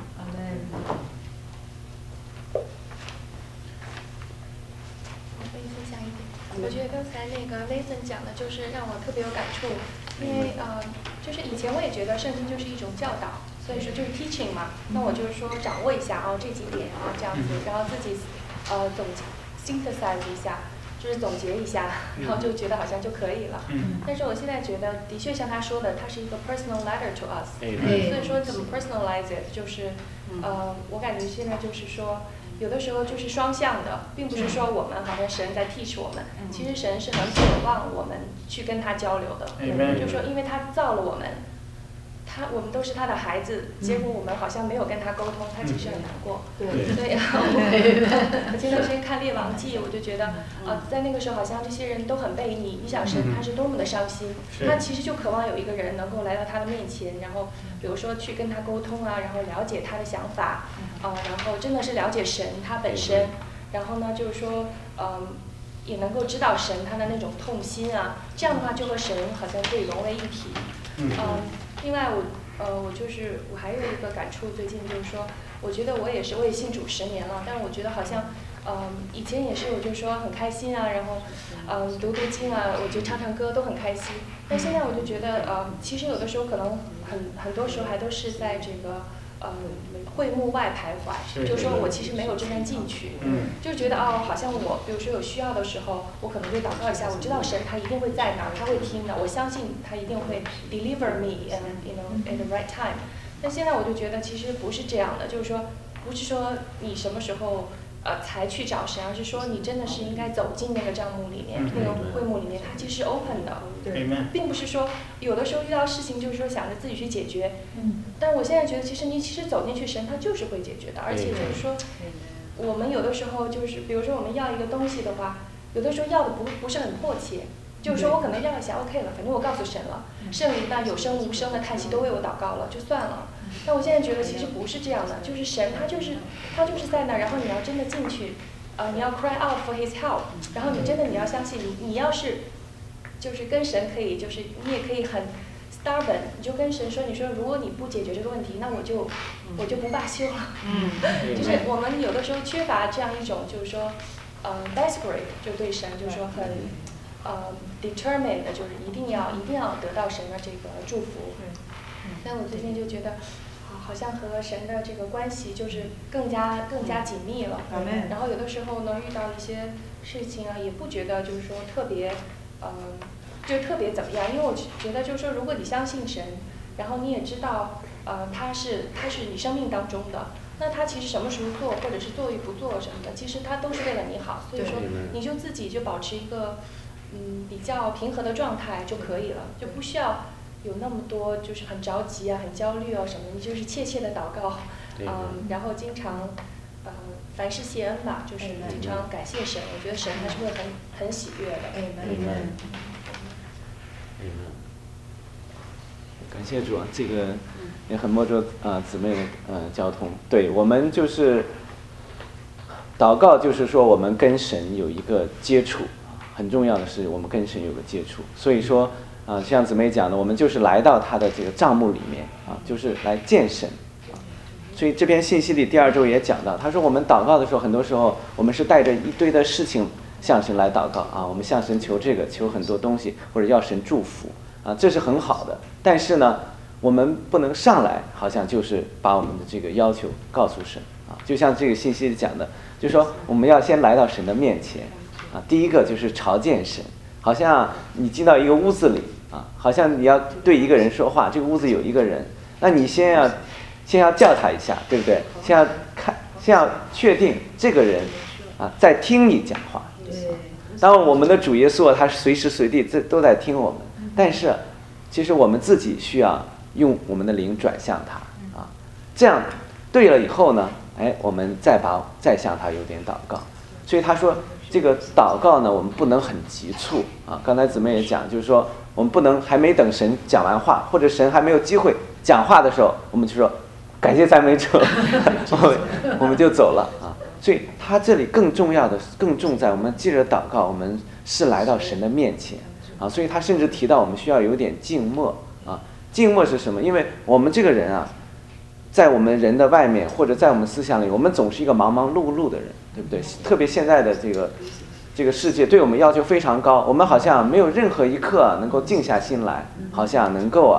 我觉得刚才那个 Nathan 讲的就是让我特别有感触，因为就是以前我也觉得圣经就是一种教导，所以说就是 teaching 嘛，那我就是说掌握一下这几点这样子，然后自己总 synthesize 一下，就是总结一下，然后就觉得好像就可以了。但是我现在觉得的确像他说的，它是一个 personal letter to us，所以说怎么 personalize it， 就是我感觉现在就是说。有的时候就是双向的，并不是说我们好像神在 teach 我们，其实神是很渴望我们去跟他交流的。就是说，因为他造了我们，我们都是他的孩子，结果我们好像没有跟他沟通，他其实很难过。对。然后我前段时间看《列王纪》，我就觉得在那个时候好像这些人都很背逆，你想神他是多么的伤心，他其实就渴望有一个人能够来到他的面前，然后比如说去跟他沟通然后了解他的想法。然后真的是了解神他本身，然后呢就是说，也能够知道神他的那种痛心这样的话就和神好像可以融为一体。另外我还有一个感触，最近就是说，我觉得我也信主10年了，但是我觉得好像，以前也是我就说很开心然后，读经我就唱歌都很开心，但现在我就觉得其实有的时候可能很多时候还都是在这个。会幕外徘徊，就是说我其实没有真正进去，就觉得好像我比如说有需要的时候，我可能就祷告一下，我知道神他一定会在那儿，他会听的，我相信他一定会 deliver me and at the right time。但现在我就觉得其实不是这样的，就是说不是说你什么时候才去找神，而是说你真的是应该走进那个帐幕里面，那个会幕里面，它其实是 open 的，并不是说有的时候遇到事情就是说想着自己去解决，但我现在觉得其实走进去，神他就是会解决的，而且就是说我们有的时候就是比如说我们要一个东西的话，有的时候要的不是很迫切，就是说我可能要一下 OK 了，反正我告诉神了，圣灵有声无声的叹息都为我祷告了，就算了。但我现在觉得其实不是这样的，就是神他就是在那儿，然后你要真的进去，你要 cry out for his help， 然后你要相信你要是就是跟神可以，就是你也可以很 stubborn， 你就跟神说，你说如果你不解决这个问题，那我就不罢休了。就是我们有的时候缺乏这样一种就是说desperate， 就对神就是说很determined 的，就是一定要得到神的这个祝福。但我最近就觉得，好像和神的这个关系就是更加紧密了。然后有的时候呢，遇到一些事情也不觉得就是说特别，就特别怎么样。因为我觉得就是说，如果你相信神，然后你也知道，他是你生命当中的，那他其实什么时候做，或者是做与不做什么的，其实他都是为了你好。所以说，你就自己就保持一个比较平和的状态就可以了，就不需要有那么多就是很着急很焦虑什么的，你就是切切的祷告，然后经常凡事谢恩吧，就是经常感谢神，我觉得神还是会很喜悦的。 感谢主这个也很摸着姊妹的交通。对，我们就是祷告，就是说我们跟神有一个接触，很重要的是我们跟神有个接触。所以说像姊妹讲的，我们就是来到他的这个帐幕里面就是来见神。所以这篇信息里第2周也讲到，他说我们祷告的时候，很多时候我们是带着一堆的事情向神来祷告我们向神求这个，求很多东西，或者要神祝福这是很好的。但是呢，我们不能上来好像就是把我们的这个要求告诉神就像这个信息里讲的，就是说我们要先来到神的面前第一个就是朝见神好像你进到一个屋子里啊，好像你要对一个人说话，这个屋子有一个人，那你先要叫他一下，对不对？先要确定这个人啊在听你讲话。当然我们的主耶稣他随时随地都在听我们，但是其实我们自己需要用我们的灵转向他啊，这样对了以后呢，我们再向他有点祷告。所以他说这个祷告呢，我们不能很急促啊。刚才姊妹也讲，就是说我们不能还没等神讲完话，或者神还没有机会讲话的时候，我们就说感谢赞美主，我们就走了啊。所以他这里更重要的更重在我们借着祷告，我们是来到神的面前啊。所以他甚至提到我们需要有点静默啊。静默是什么？因为我们这个人啊，在我们人的外面或者在我们思想里，我们总是一个忙忙碌碌的人，对不对？特别现在的这个世界对我们要求非常高，我们好像没有任何一刻能够静下心来，好像能够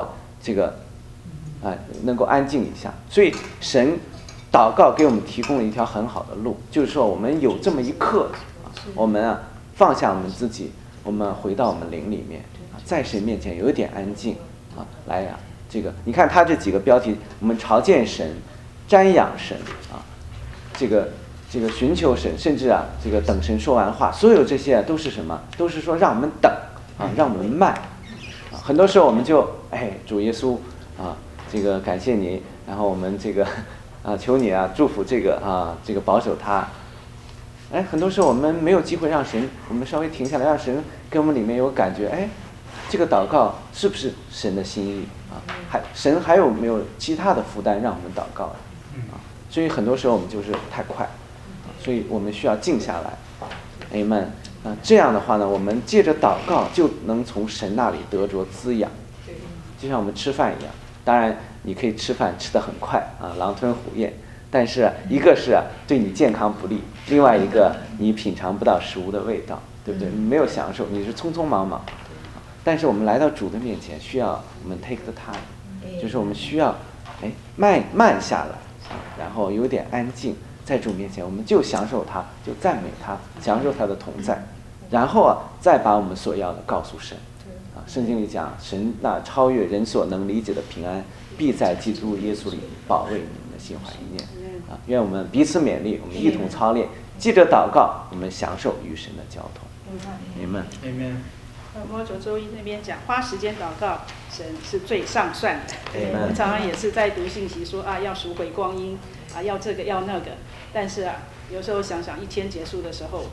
能够安静一下。所以神祷告给我们提供了一条很好的路，就是说我们有这么一刻我们放下我们自己，我们回到我们灵里面在神面前有一点安静来这个你看他这几个标题，我们朝见神、瞻仰神这个寻求神，甚至这个等神说完话，所有这些都是什么？都是说让我们等让我们慢很多时候我们就主耶稣这个感谢你，然后我们这个求你祝福这个保守他。很多时候我们没有机会让神，我们稍微停下来，让神给我们里面有感觉，这个祷告是不是神的心意神还有没有其他的负担让我们祷告所以很多时候我们就是太快所以我们需要静下来。Amen。这样的话呢，我们借着祷告就能从神那里得着滋养，就像我们吃饭一样。当然你可以吃饭吃得很快狼吞虎咽，但是一个是对你健康不利，另外一个你品尝不到食物的味道，对不对？你没有享受，你是匆匆忙忙。但是我们来到主的面前，需要我们 take the time， 就是我们需要慢下来然后有点安静，在主面前我们就享受他，就赞美他，享受他的同在，然后再把我们所要的告诉神圣经里讲，神那超越人所能理解的平安，必在基督耶稣里保卫你们的心怀意念愿我们彼此勉励，我们一同操练，借着祷告我们享受与神的交通。Amen。 摩九周一那边讲，花时间祷告，神是最上算的。我们常常也是在读信息说要赎回光阴要这个要那个，但是有时候想想一天结束的时候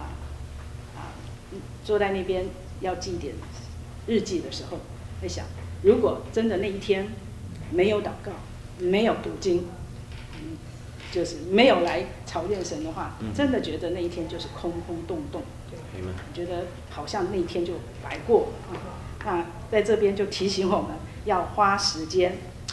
坐在那边要记点日记的时候，在想，如果真的那一天没有祷告，没有读经，就是没有来朝见神的话，真的觉得那一天就是空空洞洞。觉得好像那一天就白过那在这边就提醒我们要花时间，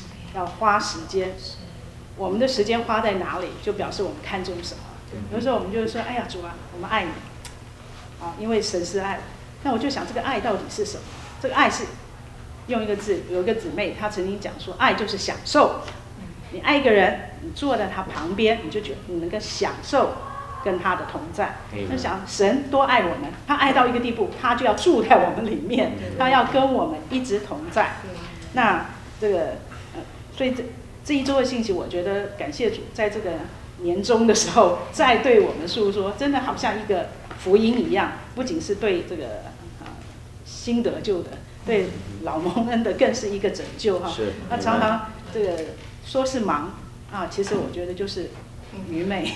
我们的时间花在哪里，就表示我们看重什么。有时候我们就是说，哎呀主我们爱你因为神是爱。那我就想这个爱到底是什么？这个爱是用一个字，有一个姊妹她曾经讲说，爱就是享受。你爱一个人，你坐在他旁边，你就觉得你能够享受跟他的同在。那想神多爱我们，他爱到一个地步，他就要住在我们里面，他要跟我们一直同在。那这个所以这一周的信息，我觉得感谢主，在这个年终的时候再对我们诉说，真的好像一个福音一样，不仅是对这个新得救的，对老蒙恩的更是一个拯救那常常这个说是忙其实我觉得就是愚昧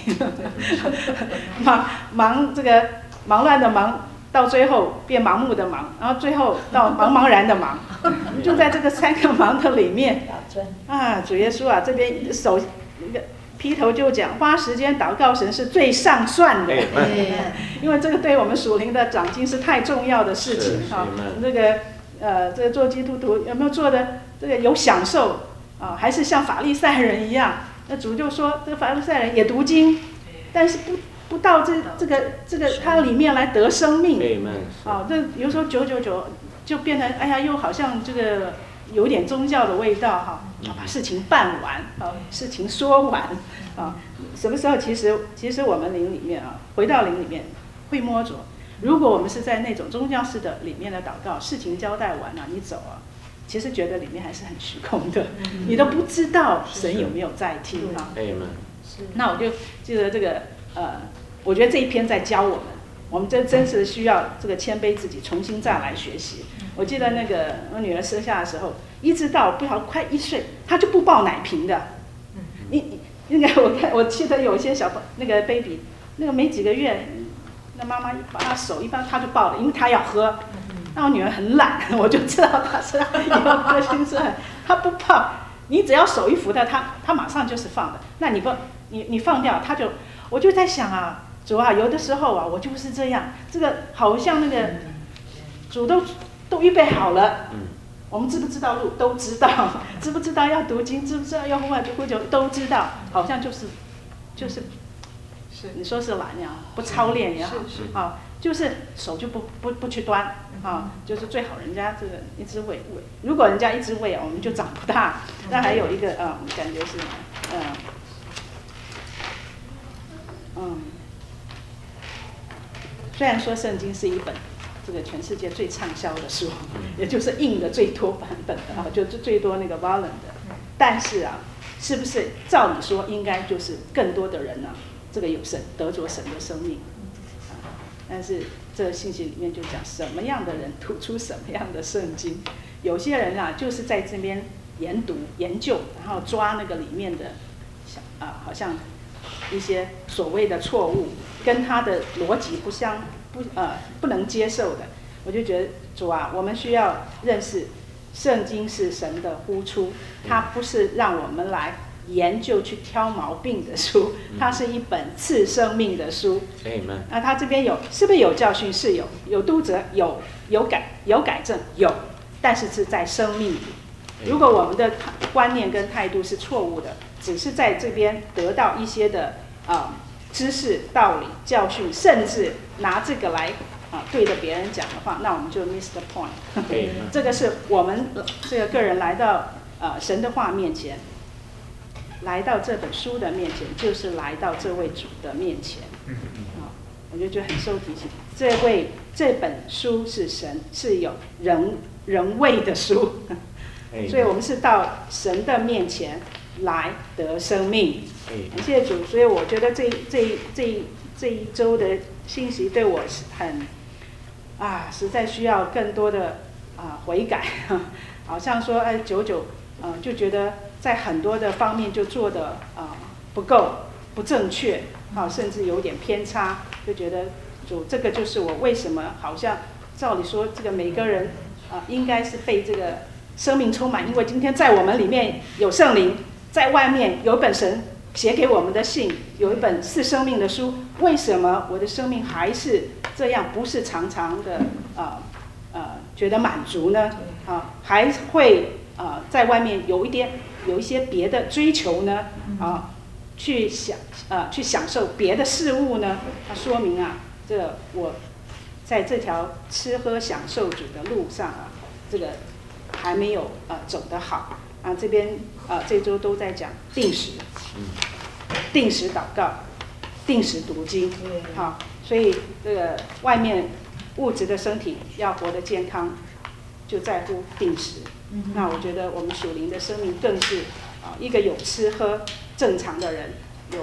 忙这个忙乱的忙，到最后变盲目的忙，然后最后到茫然的忙就在这个3个忙的里面主耶稣这边手那个劈头就讲，花时间祷告神是最上算的因为这个对我们属灵的长进是太重要的事情这个做基督徒有没有做的这个有享受还是像法利赛人一样？那主就说，这个法利赛人也读经，但是不到这个它里面来得生命。这有时候999就变成又好像这个有点宗教的味道把事情办完事情说完什么时候其实我们灵里面回到灵里面会摸着， 如果我们是在那种宗教式的里面的祷告，事情交代完了，你走啊，其实觉得里面还是很虚空的，你都不知道神有没有在听啊。那我就记得这个我觉得这一篇在教我们真是需要这个谦卑自己，重新再来学习。我记得那个我女儿生下的时候，一直到不晓得快1岁，她就不抱奶瓶的。那个我记得有些那个 baby， 那个没几个月，那妈妈把她手一般她就抱了，因为她要喝。那我女儿很懒，我就知道她是要喝心酸，她不抱，你只要手一扶她，她马上就是放的。那你放掉，她就，我就在想啊，主啊，有的时候啊，我就是这样，这个好像那个主都预备好了。我们知不知道路都知道，知不知道要读经，知不知道要户外呼求都知道，好像就是，你说是懒呀，不操练也好，啊，就是手就不去端，啊，就是最好人家这个一直喂，如果人家一直喂，我们就长不大。那还有一个感觉是，虽然说圣经是一本这个全世界最畅销的书，也就是印的最多版本的啊，就最多那个 volume 的，但是啊，是不是照理说应该就是更多的人呢，这个有得着神的生命，但是这个信息里面就讲什么样的人读出什么样的圣经，有些人啊就是在这边研读研究，然后抓那个里面的好像一些所谓的错误，跟他的逻辑不能接受的，我就觉得主啊，我们需要认识圣经是神的呼出，它不是让我们来研究去挑毛病的书，它是一本赐生命的书。那它这边是不是有教训？是有督责，有改正，有，但是是在生命里。如果我们的观念跟态度是错误的，只是在这边得到一些的知识、道理、教训，甚至拿这个来对着别人讲的话，那我们就 miss the point。这个是我们这个个人来到神的话面前，来到这本书的面前，就是来到这位主的面前。我就觉得很受提醒，这本书是有人味的书，所以我们是到神的面前来得生命。感谢主，所以我觉得这一周的信息对我是很实在需要更多的悔改，好像说就觉得在很多的方面就做的不够不正确，甚至有点偏差，就觉得主这个就是我为什么好像照理说这个每个人应该是被这个生命充满，因为今天在我们里面有圣灵，在外面有一本神写给我们的信，有一本是生命的书，为什么我的生命还是这样，不是常常的觉得满足呢？还会在外面有一些别的追求呢？去享受别的事物呢？它说明这我在这条吃喝享受主的路上这个还没有走得好。这边这周都在讲定时祷告，定时读经，所以这个外面物质的身体要活得健康，就在乎定时。那我觉得我们属灵的生命更是一个有吃喝正常的人，有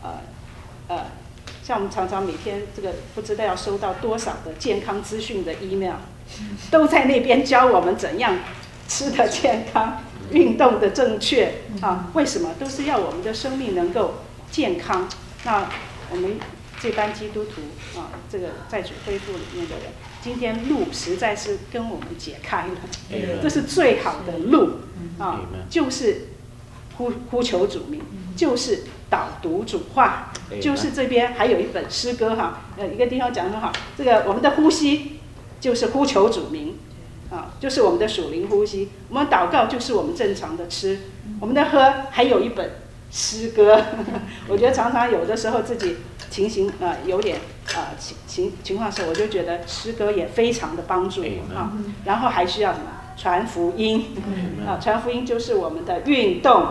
像我们常常每天这个不知道要收到多少的健康资讯的 email， 都在那边教我们怎样吃得健康，运动的正确为什么都是要我们的生命能够健康？那我们这班基督徒这个在主恢复里面的人，今天路实在是跟我们解开了，这是最好的路就是呼求主名，就是导读主话，就是这边还有一本诗歌一个地方讲得很好，这个我们的呼吸就是呼求主名。就是我们的属灵呼吸，我们祷告就是我们正常的吃，我们的喝还有一本诗歌。我觉得常常有的时候自己情形有点情况时，我就觉得诗歌也非常的帮助然后还需要什么传福音传福音就是我们的运动，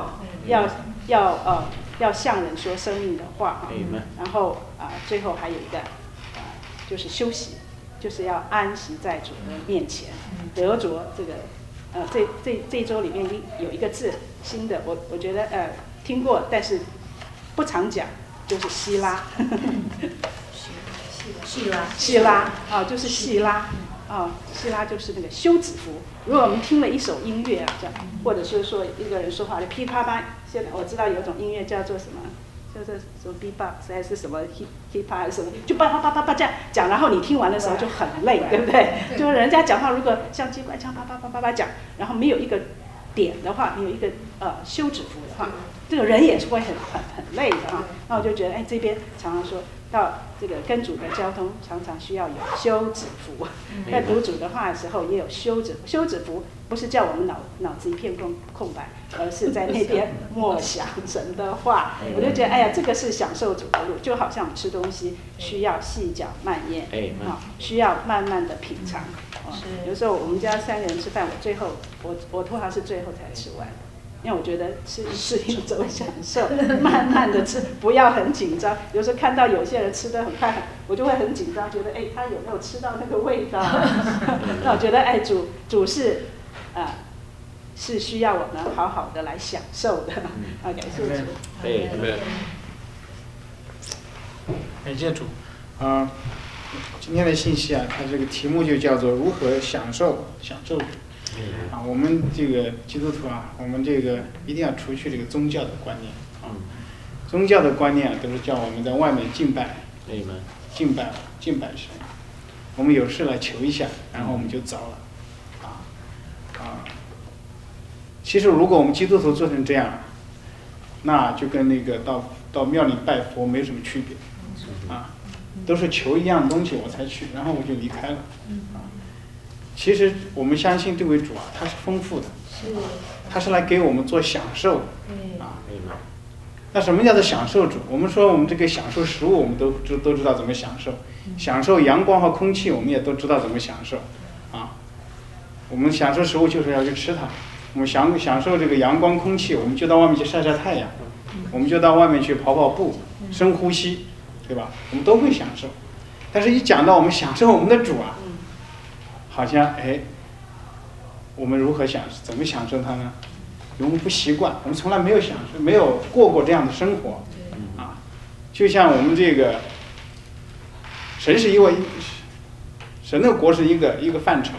要向人说生命的话然后最后还有一个就是休息就是要安息在主的面前，得着这个这一周里面有一个字新的，我觉得听过，但是不常讲，就是希拉。希拉啊，就是希拉啊，希拉就是那个休止符。如果我们听了一首音乐啊，这样，或者是说一个人说话就噼啪啪，现在我知道有一种音乐叫做什么，叫做什么 beatbox 还是什么 hip hop 还是什么，就叭叭叭叭叭这样讲，然后你听完的时候就很累，对不对？就是人家讲话如果像机关枪叭叭叭叭叭讲，然后没有一个点的话，没有一个休止符的话，这个人也是会很累的啊。那我就觉得，这边常常说到这个跟主的交通，常常需要有休止符。在读主的话的时候，也有休止符。休止符不是叫我们脑子一片空白，而是在那边默想神的话。我就觉得，这个是享受主的路，就好像我们吃东西需要细嚼慢咽，需要慢慢的品尝。有时候我们家3个人吃饭，我通常是最后才吃完。因为我觉得吃一次一种享受，慢慢的吃，不要很紧张。有时候看到有些人吃得很快，我就会很紧张，觉得他有没有吃到那个味道？那我觉得主是是需要我们好好的来享受的。感谢主。 感谢主。今天的信息啊，它这个题目就叫做如何享受主。我们这个基督徒啊，我们这个一定要除去这个宗教的观念啊。宗教的观念都是叫我们在外面敬拜神。我们有事来求一下，然后我们就走了。其实如果我们基督徒做成这样，那就跟那个到庙里拜佛没什么区别都是求一样东西我才去，然后我就离开了。其实我们相信这位主啊，他是丰富的，他是来给我们做享受的那什么叫做享受主？我们说我们这个享受食物，我们都知道怎么享受，享受阳光和空气，我们也都知道怎么享受我们享受食物就是要去吃它，我们享受这个阳光空气，我们就到外面去晒晒太阳，我们就到外面去跑跑步，深呼吸，对吧？我们都会享受。但是一讲到我们享受我们的主啊，好像我们如何怎么享受它呢？我们不习惯，我们从来没有过这样的生活就像我们这个神的国是一个范畴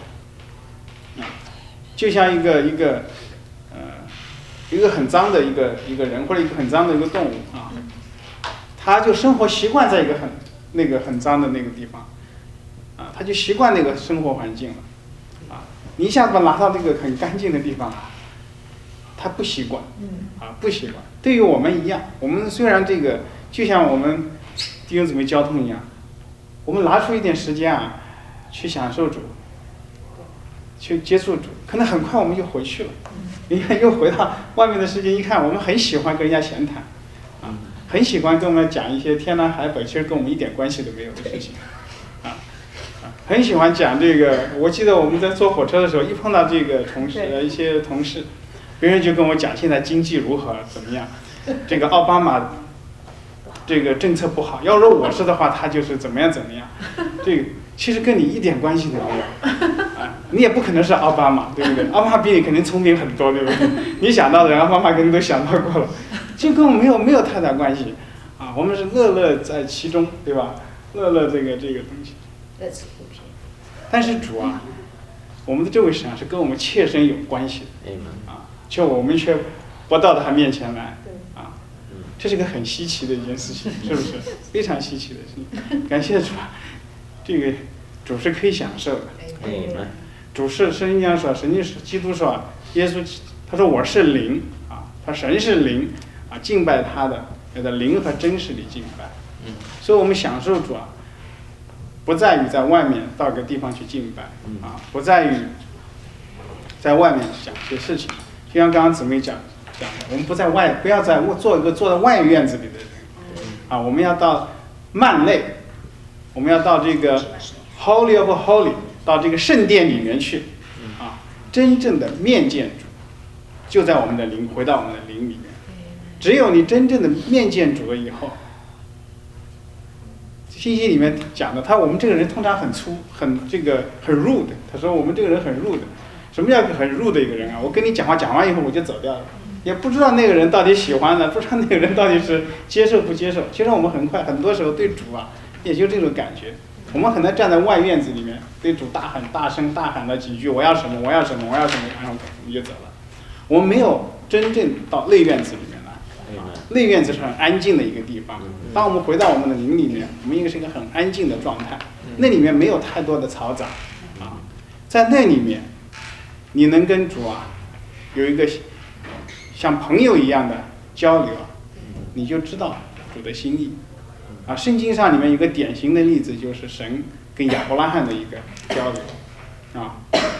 就像一个很脏的一个人或者一个很脏的一个动物他就生活习惯在一个很脏的那个地方他就习惯那个生活环境了你一下子拿到那个很干净的地方他不习惯不习惯。对于我们一样，我们虽然这个就像我们弟兄姊妹交通一样，我们拿出一点时间去享受主，去接触主，可能很快我们就回去了。你看又回到外面的世界一看，我们很喜欢跟人家闲谈很喜欢跟我们讲一些天南海北其实跟我们一点关系都没有的事情很喜欢讲这个。我记得我们在坐火车的时候，一碰到这个一些同事，别人就跟我讲现在经济如何怎么样，这个奥巴马这个政策不好，要是我是的话他就是怎么样这个其实跟你一点关系都没有你也不可能是奥巴马，对不对？奥巴马比你肯定聪明很多，对不对？你想到的奥巴马肯定都想到过了，就跟我们没有太大关系我们是乐乐在其中，对吧？乐乐这个东西。但是主我们的这位神是跟我们切身有关系的就我们却不到他面前来这是个很稀奇的一件事情，是不是？非常稀奇的事情。感谢主这个主是可以享受的主是圣经上说，神经是基督说耶稣他说我是灵他神是灵敬拜他的要在灵和真实里敬拜所以我们享受主不在于在外面到个地方去敬拜不在于在外面讲这些事情，就像刚刚姊妹讲的，我们不要做一个坐在外院子里的人我们要到幔内，我们要到这个 Holy of Holy， 到这个圣殿里面去真正的面见主就在我们的灵，回到我们的灵里面。只有你真正的面见主了以后， 信息里面讲的，我们这个人通常很粗，很 rude。他说我们这个人很 rude。什么叫很 rude 的一个人啊？我跟你讲话讲完以后我就走掉了，也不知道那个人到底喜欢的，不知道那个人到底是接受不接受。其实我们很多时候对主啊，也就这种感觉。我们很难站在外院子里面对主大声大喊了几句，我要什么，我要什么，我要什么，然后你就走了。我们没有真正到内院子里面来。内院子是很安静的一个地方。当我们回到我们的灵里面，我们应该是一个很安静的状态。那里面没有太多的嘈杂啊，在那里面。你能跟主啊有一个像朋友一样的交流，你就知道主的心意啊。圣经上里面有个典型的例子，就是神跟亚伯拉罕的一个交流啊。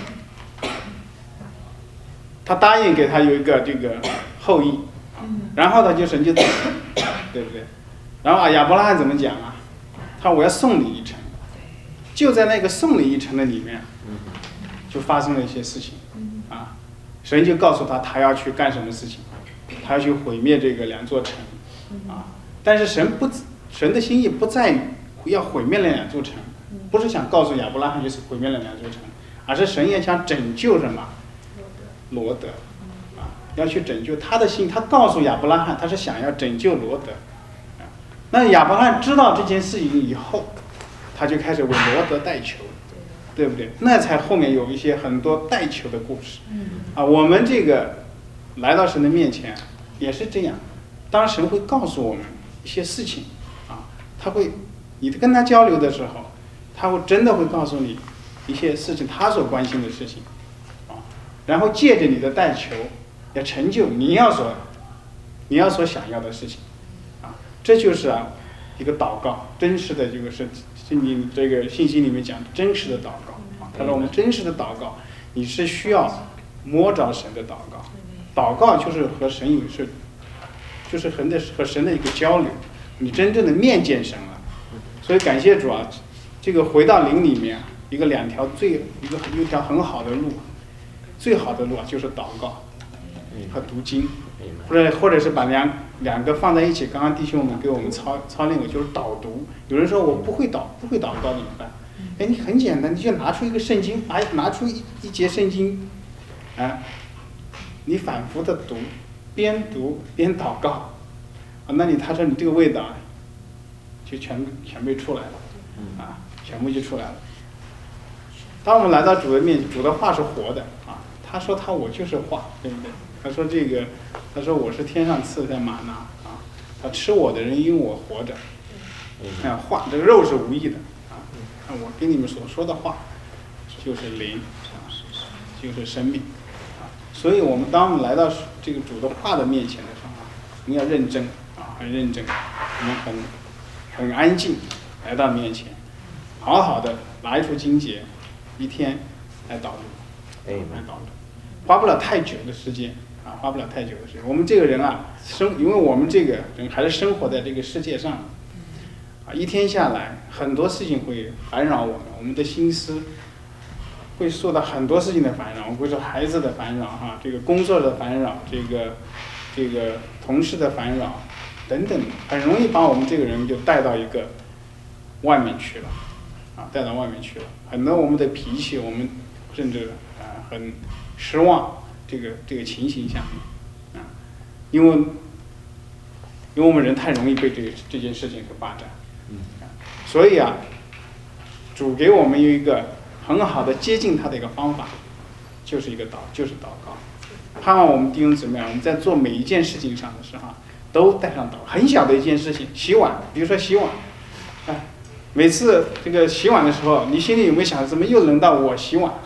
他答应给他有一个这个后裔，然后神就走了，对不对？然后亚伯拉罕怎么讲啊？他说我要送你一程，就在那个送你一程的里面，就发生了一些事情。神就告诉他，他要去干什么事情，他要去毁灭这个2座城，啊！但是神的心意不在于要毁灭那2座城，不是想告诉亚伯拉罕就是毁灭了2座城，而是神也想拯救什么？罗德，啊，要去拯救他的心。他告诉亚伯拉罕，他是想要拯救罗德，啊，那亚伯拉罕知道这件事情以后，他就开始为罗德代求。对不对？那才后面有一些很多代求的故事，啊，我们这个来到神的面前也是这样。当神会告诉我们一些事情，啊，你跟他交流的时候，他会真的会告诉你一些事情，他所关心的事情，啊，然后借着你的代求，要成就你要所想要的事情，啊，这就是一个祷告，真实的就是你这个信息里面讲真实的祷告啊。他说我们真实的祷告，你是需要摸着神的祷告，祷告就是和神就是和神的一个交流，你真正的面见神了。所以感谢主啊，这个回到灵里面，有一条很好的路，最好的路啊就是祷告和读经，或者是把两个放在一起。刚刚弟兄们给我们操练的就是导读。有人说我不会祷告怎么办？哎，你很简单，你就拿出一个圣经，拿出一节圣经，啊，你反复的读，边读边祷告，啊，他说你这个味道就全被出来了，啊，全部就出来了。当我们来到主的面前，主的话是活的啊，他说我就是话，对不对？他说我是天上赐的玛纳啊，他吃我的人因我活着，话这个肉是无益的啊，我跟你们所说的话就是灵啊，就是生命啊，所以当我们来到这个主的话的面前的时候啊，我们要认真啊，很认真，我们很安静来到面前，好好的拿一处经节，一天来导读，来导读，花不了太久的时间。花不了太久的时间。我们这个人啊，因为我们这个人还是生活在这个世界上，啊，一天下来很多事情会烦扰我们的心思会受到很多事情的烦扰，比如说孩子的烦扰哈，这个工作的烦扰，这个同事的烦扰等等，很容易把我们这个人就带到一个外面去了，啊，带到外面去了。很多我们的脾气，我们甚至很失望。这个情形下面，啊，因为我们人太容易被这件事情所霸占，所以啊，主给我们有一个很好的接近他的一个方法，就是祷告。盼望我们弟兄姊妹，我们在做每一件事情上的时候，都带上祷告。很小的一件事情，洗碗，比如说洗碗，每次这个洗碗的时候，你心里有没有想，怎么又轮到我洗碗？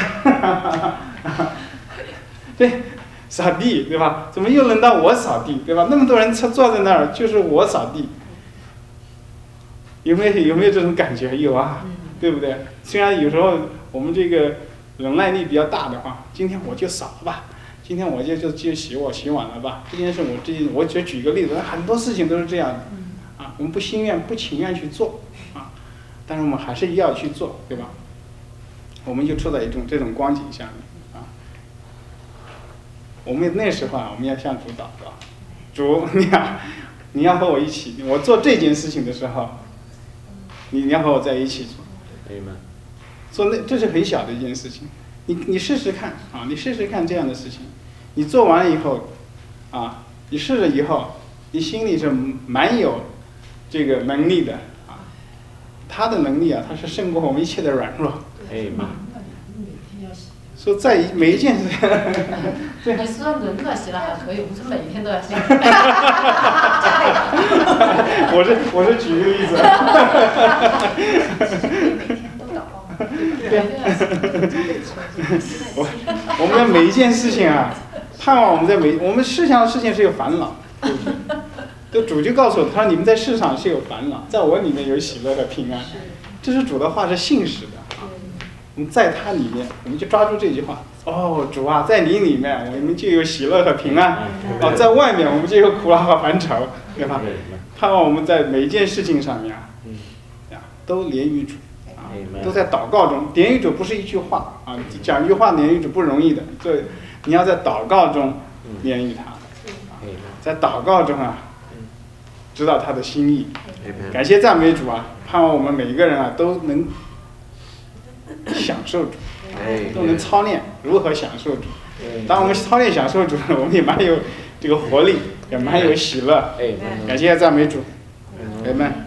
对，扫地，对吧？怎么又轮到我扫地，对吧？那么多人坐在那儿，就是我扫地，有没有这种感觉？有啊，对不对？虽然有时候我们这个忍耐力比较大的话，今天我就扫了吧，今天我就洗碗了吧。这件事我只举个例子，很多事情都是这样的啊，我们不情愿去做啊，但是我们还是要去做，对吧？我们就处在这种光景下面。我们那时候啊，我们要向主祷告，主，你要和我一起。我做这件事情的时候， 你要和我在一起做。 Amen。 做那这是很小的一件事情，你试试看啊，你试试看这样的事情，你做完了以后，啊，你试了以后，你心里是蛮有这个能力的啊。他的能力啊，他是胜过我们一切的软弱。 Amen。 说在每一件事， 你是说轮到洗了还可以，不是每天都要洗。 我是举一个例子。我们的每一件事情啊，盼望我们我们世上的事情是有烦恼，对不对？这主就告诉我，他说你们在世上是有烦恼，在我里面有喜乐和平安。这是主的话，是信实的啊。我们在他里面，我们就抓住这句话。哦，主啊，在你里面，我们就有喜乐和平安。哦，在外面我们就有苦恼和烦愁，对吧？盼望我们在每一件事情上面啊，都连于主。都在祷告中，连于主不是一句话啊，讲一句话连于主不容易的，所以你要在祷告中连于他，在祷告中啊，知道他的心意。感谢赞美主啊，盼望我们每一个人啊都能享受主，都能操练如何享受主。当我们操练享受主，我们也蛮有这个活力，也蛮有喜乐。感谢赞美主，阿们。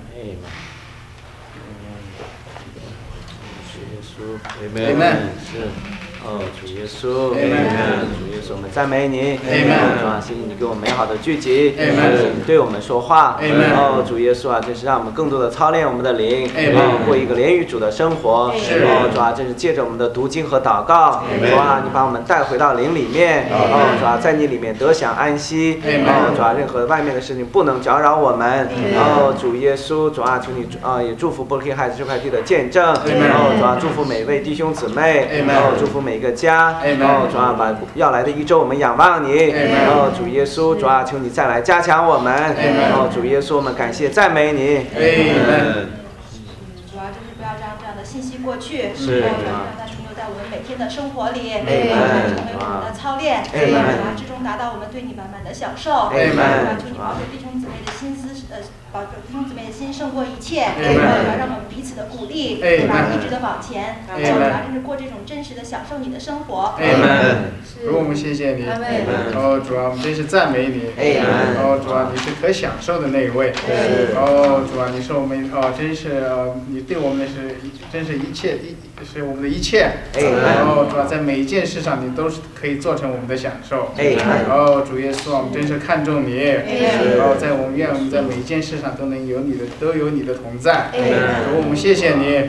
Amen。是，哦，主耶稣，主耶稣，我们赞美你，谢谢你给我们美好的聚集，你对我们说话，哦，主耶稣啊，真是让我们更多的操练我们的灵，过一个连于主的生活，哦，主啊，真是借着我们的读经和祷告，主啊，你把我们带回到灵里面，哦，主啊，在你里面得享安息，哦，主啊，任何外面的事情不能搅扰我们，哦，主耶稣，主啊，求你也祝福伯克利孩子这块地的见证，哦，主啊，祝福每位弟兄姊妹，哦，祝福每一个家，哦，主啊，把要来的一周我们仰望你，哦，主耶稣，主啊，求你再来加强我们，哦，主耶稣，我们感谢赞美你。 主要就是不要让这样的信息过去， 是， 让它停留在我们每天的生活里，成为我们的操练，最终达到我们对你满满的享受。求你保守弟兄姊妹的心思，保守弟兄姊妹的心胜过一切，让我们彼此的鼓励，一直的往前，真是过这种真实的享受你的生活。 主，我们谢谢你。哦，主啊，我们真是赞美你。哦，主啊，你是可享受的那一位。哦，主啊，你是我们真是你对我们是真是一切，是我们的一切。哦，主啊，在每一件事上你都是可以做成我们的享受。哦，主耶稣，我们真是看重你。哦，在我们愿我们在每一件事上都有你的同在。主，我们谢谢你。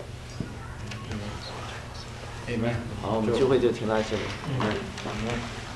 好，我们聚会就停到这里。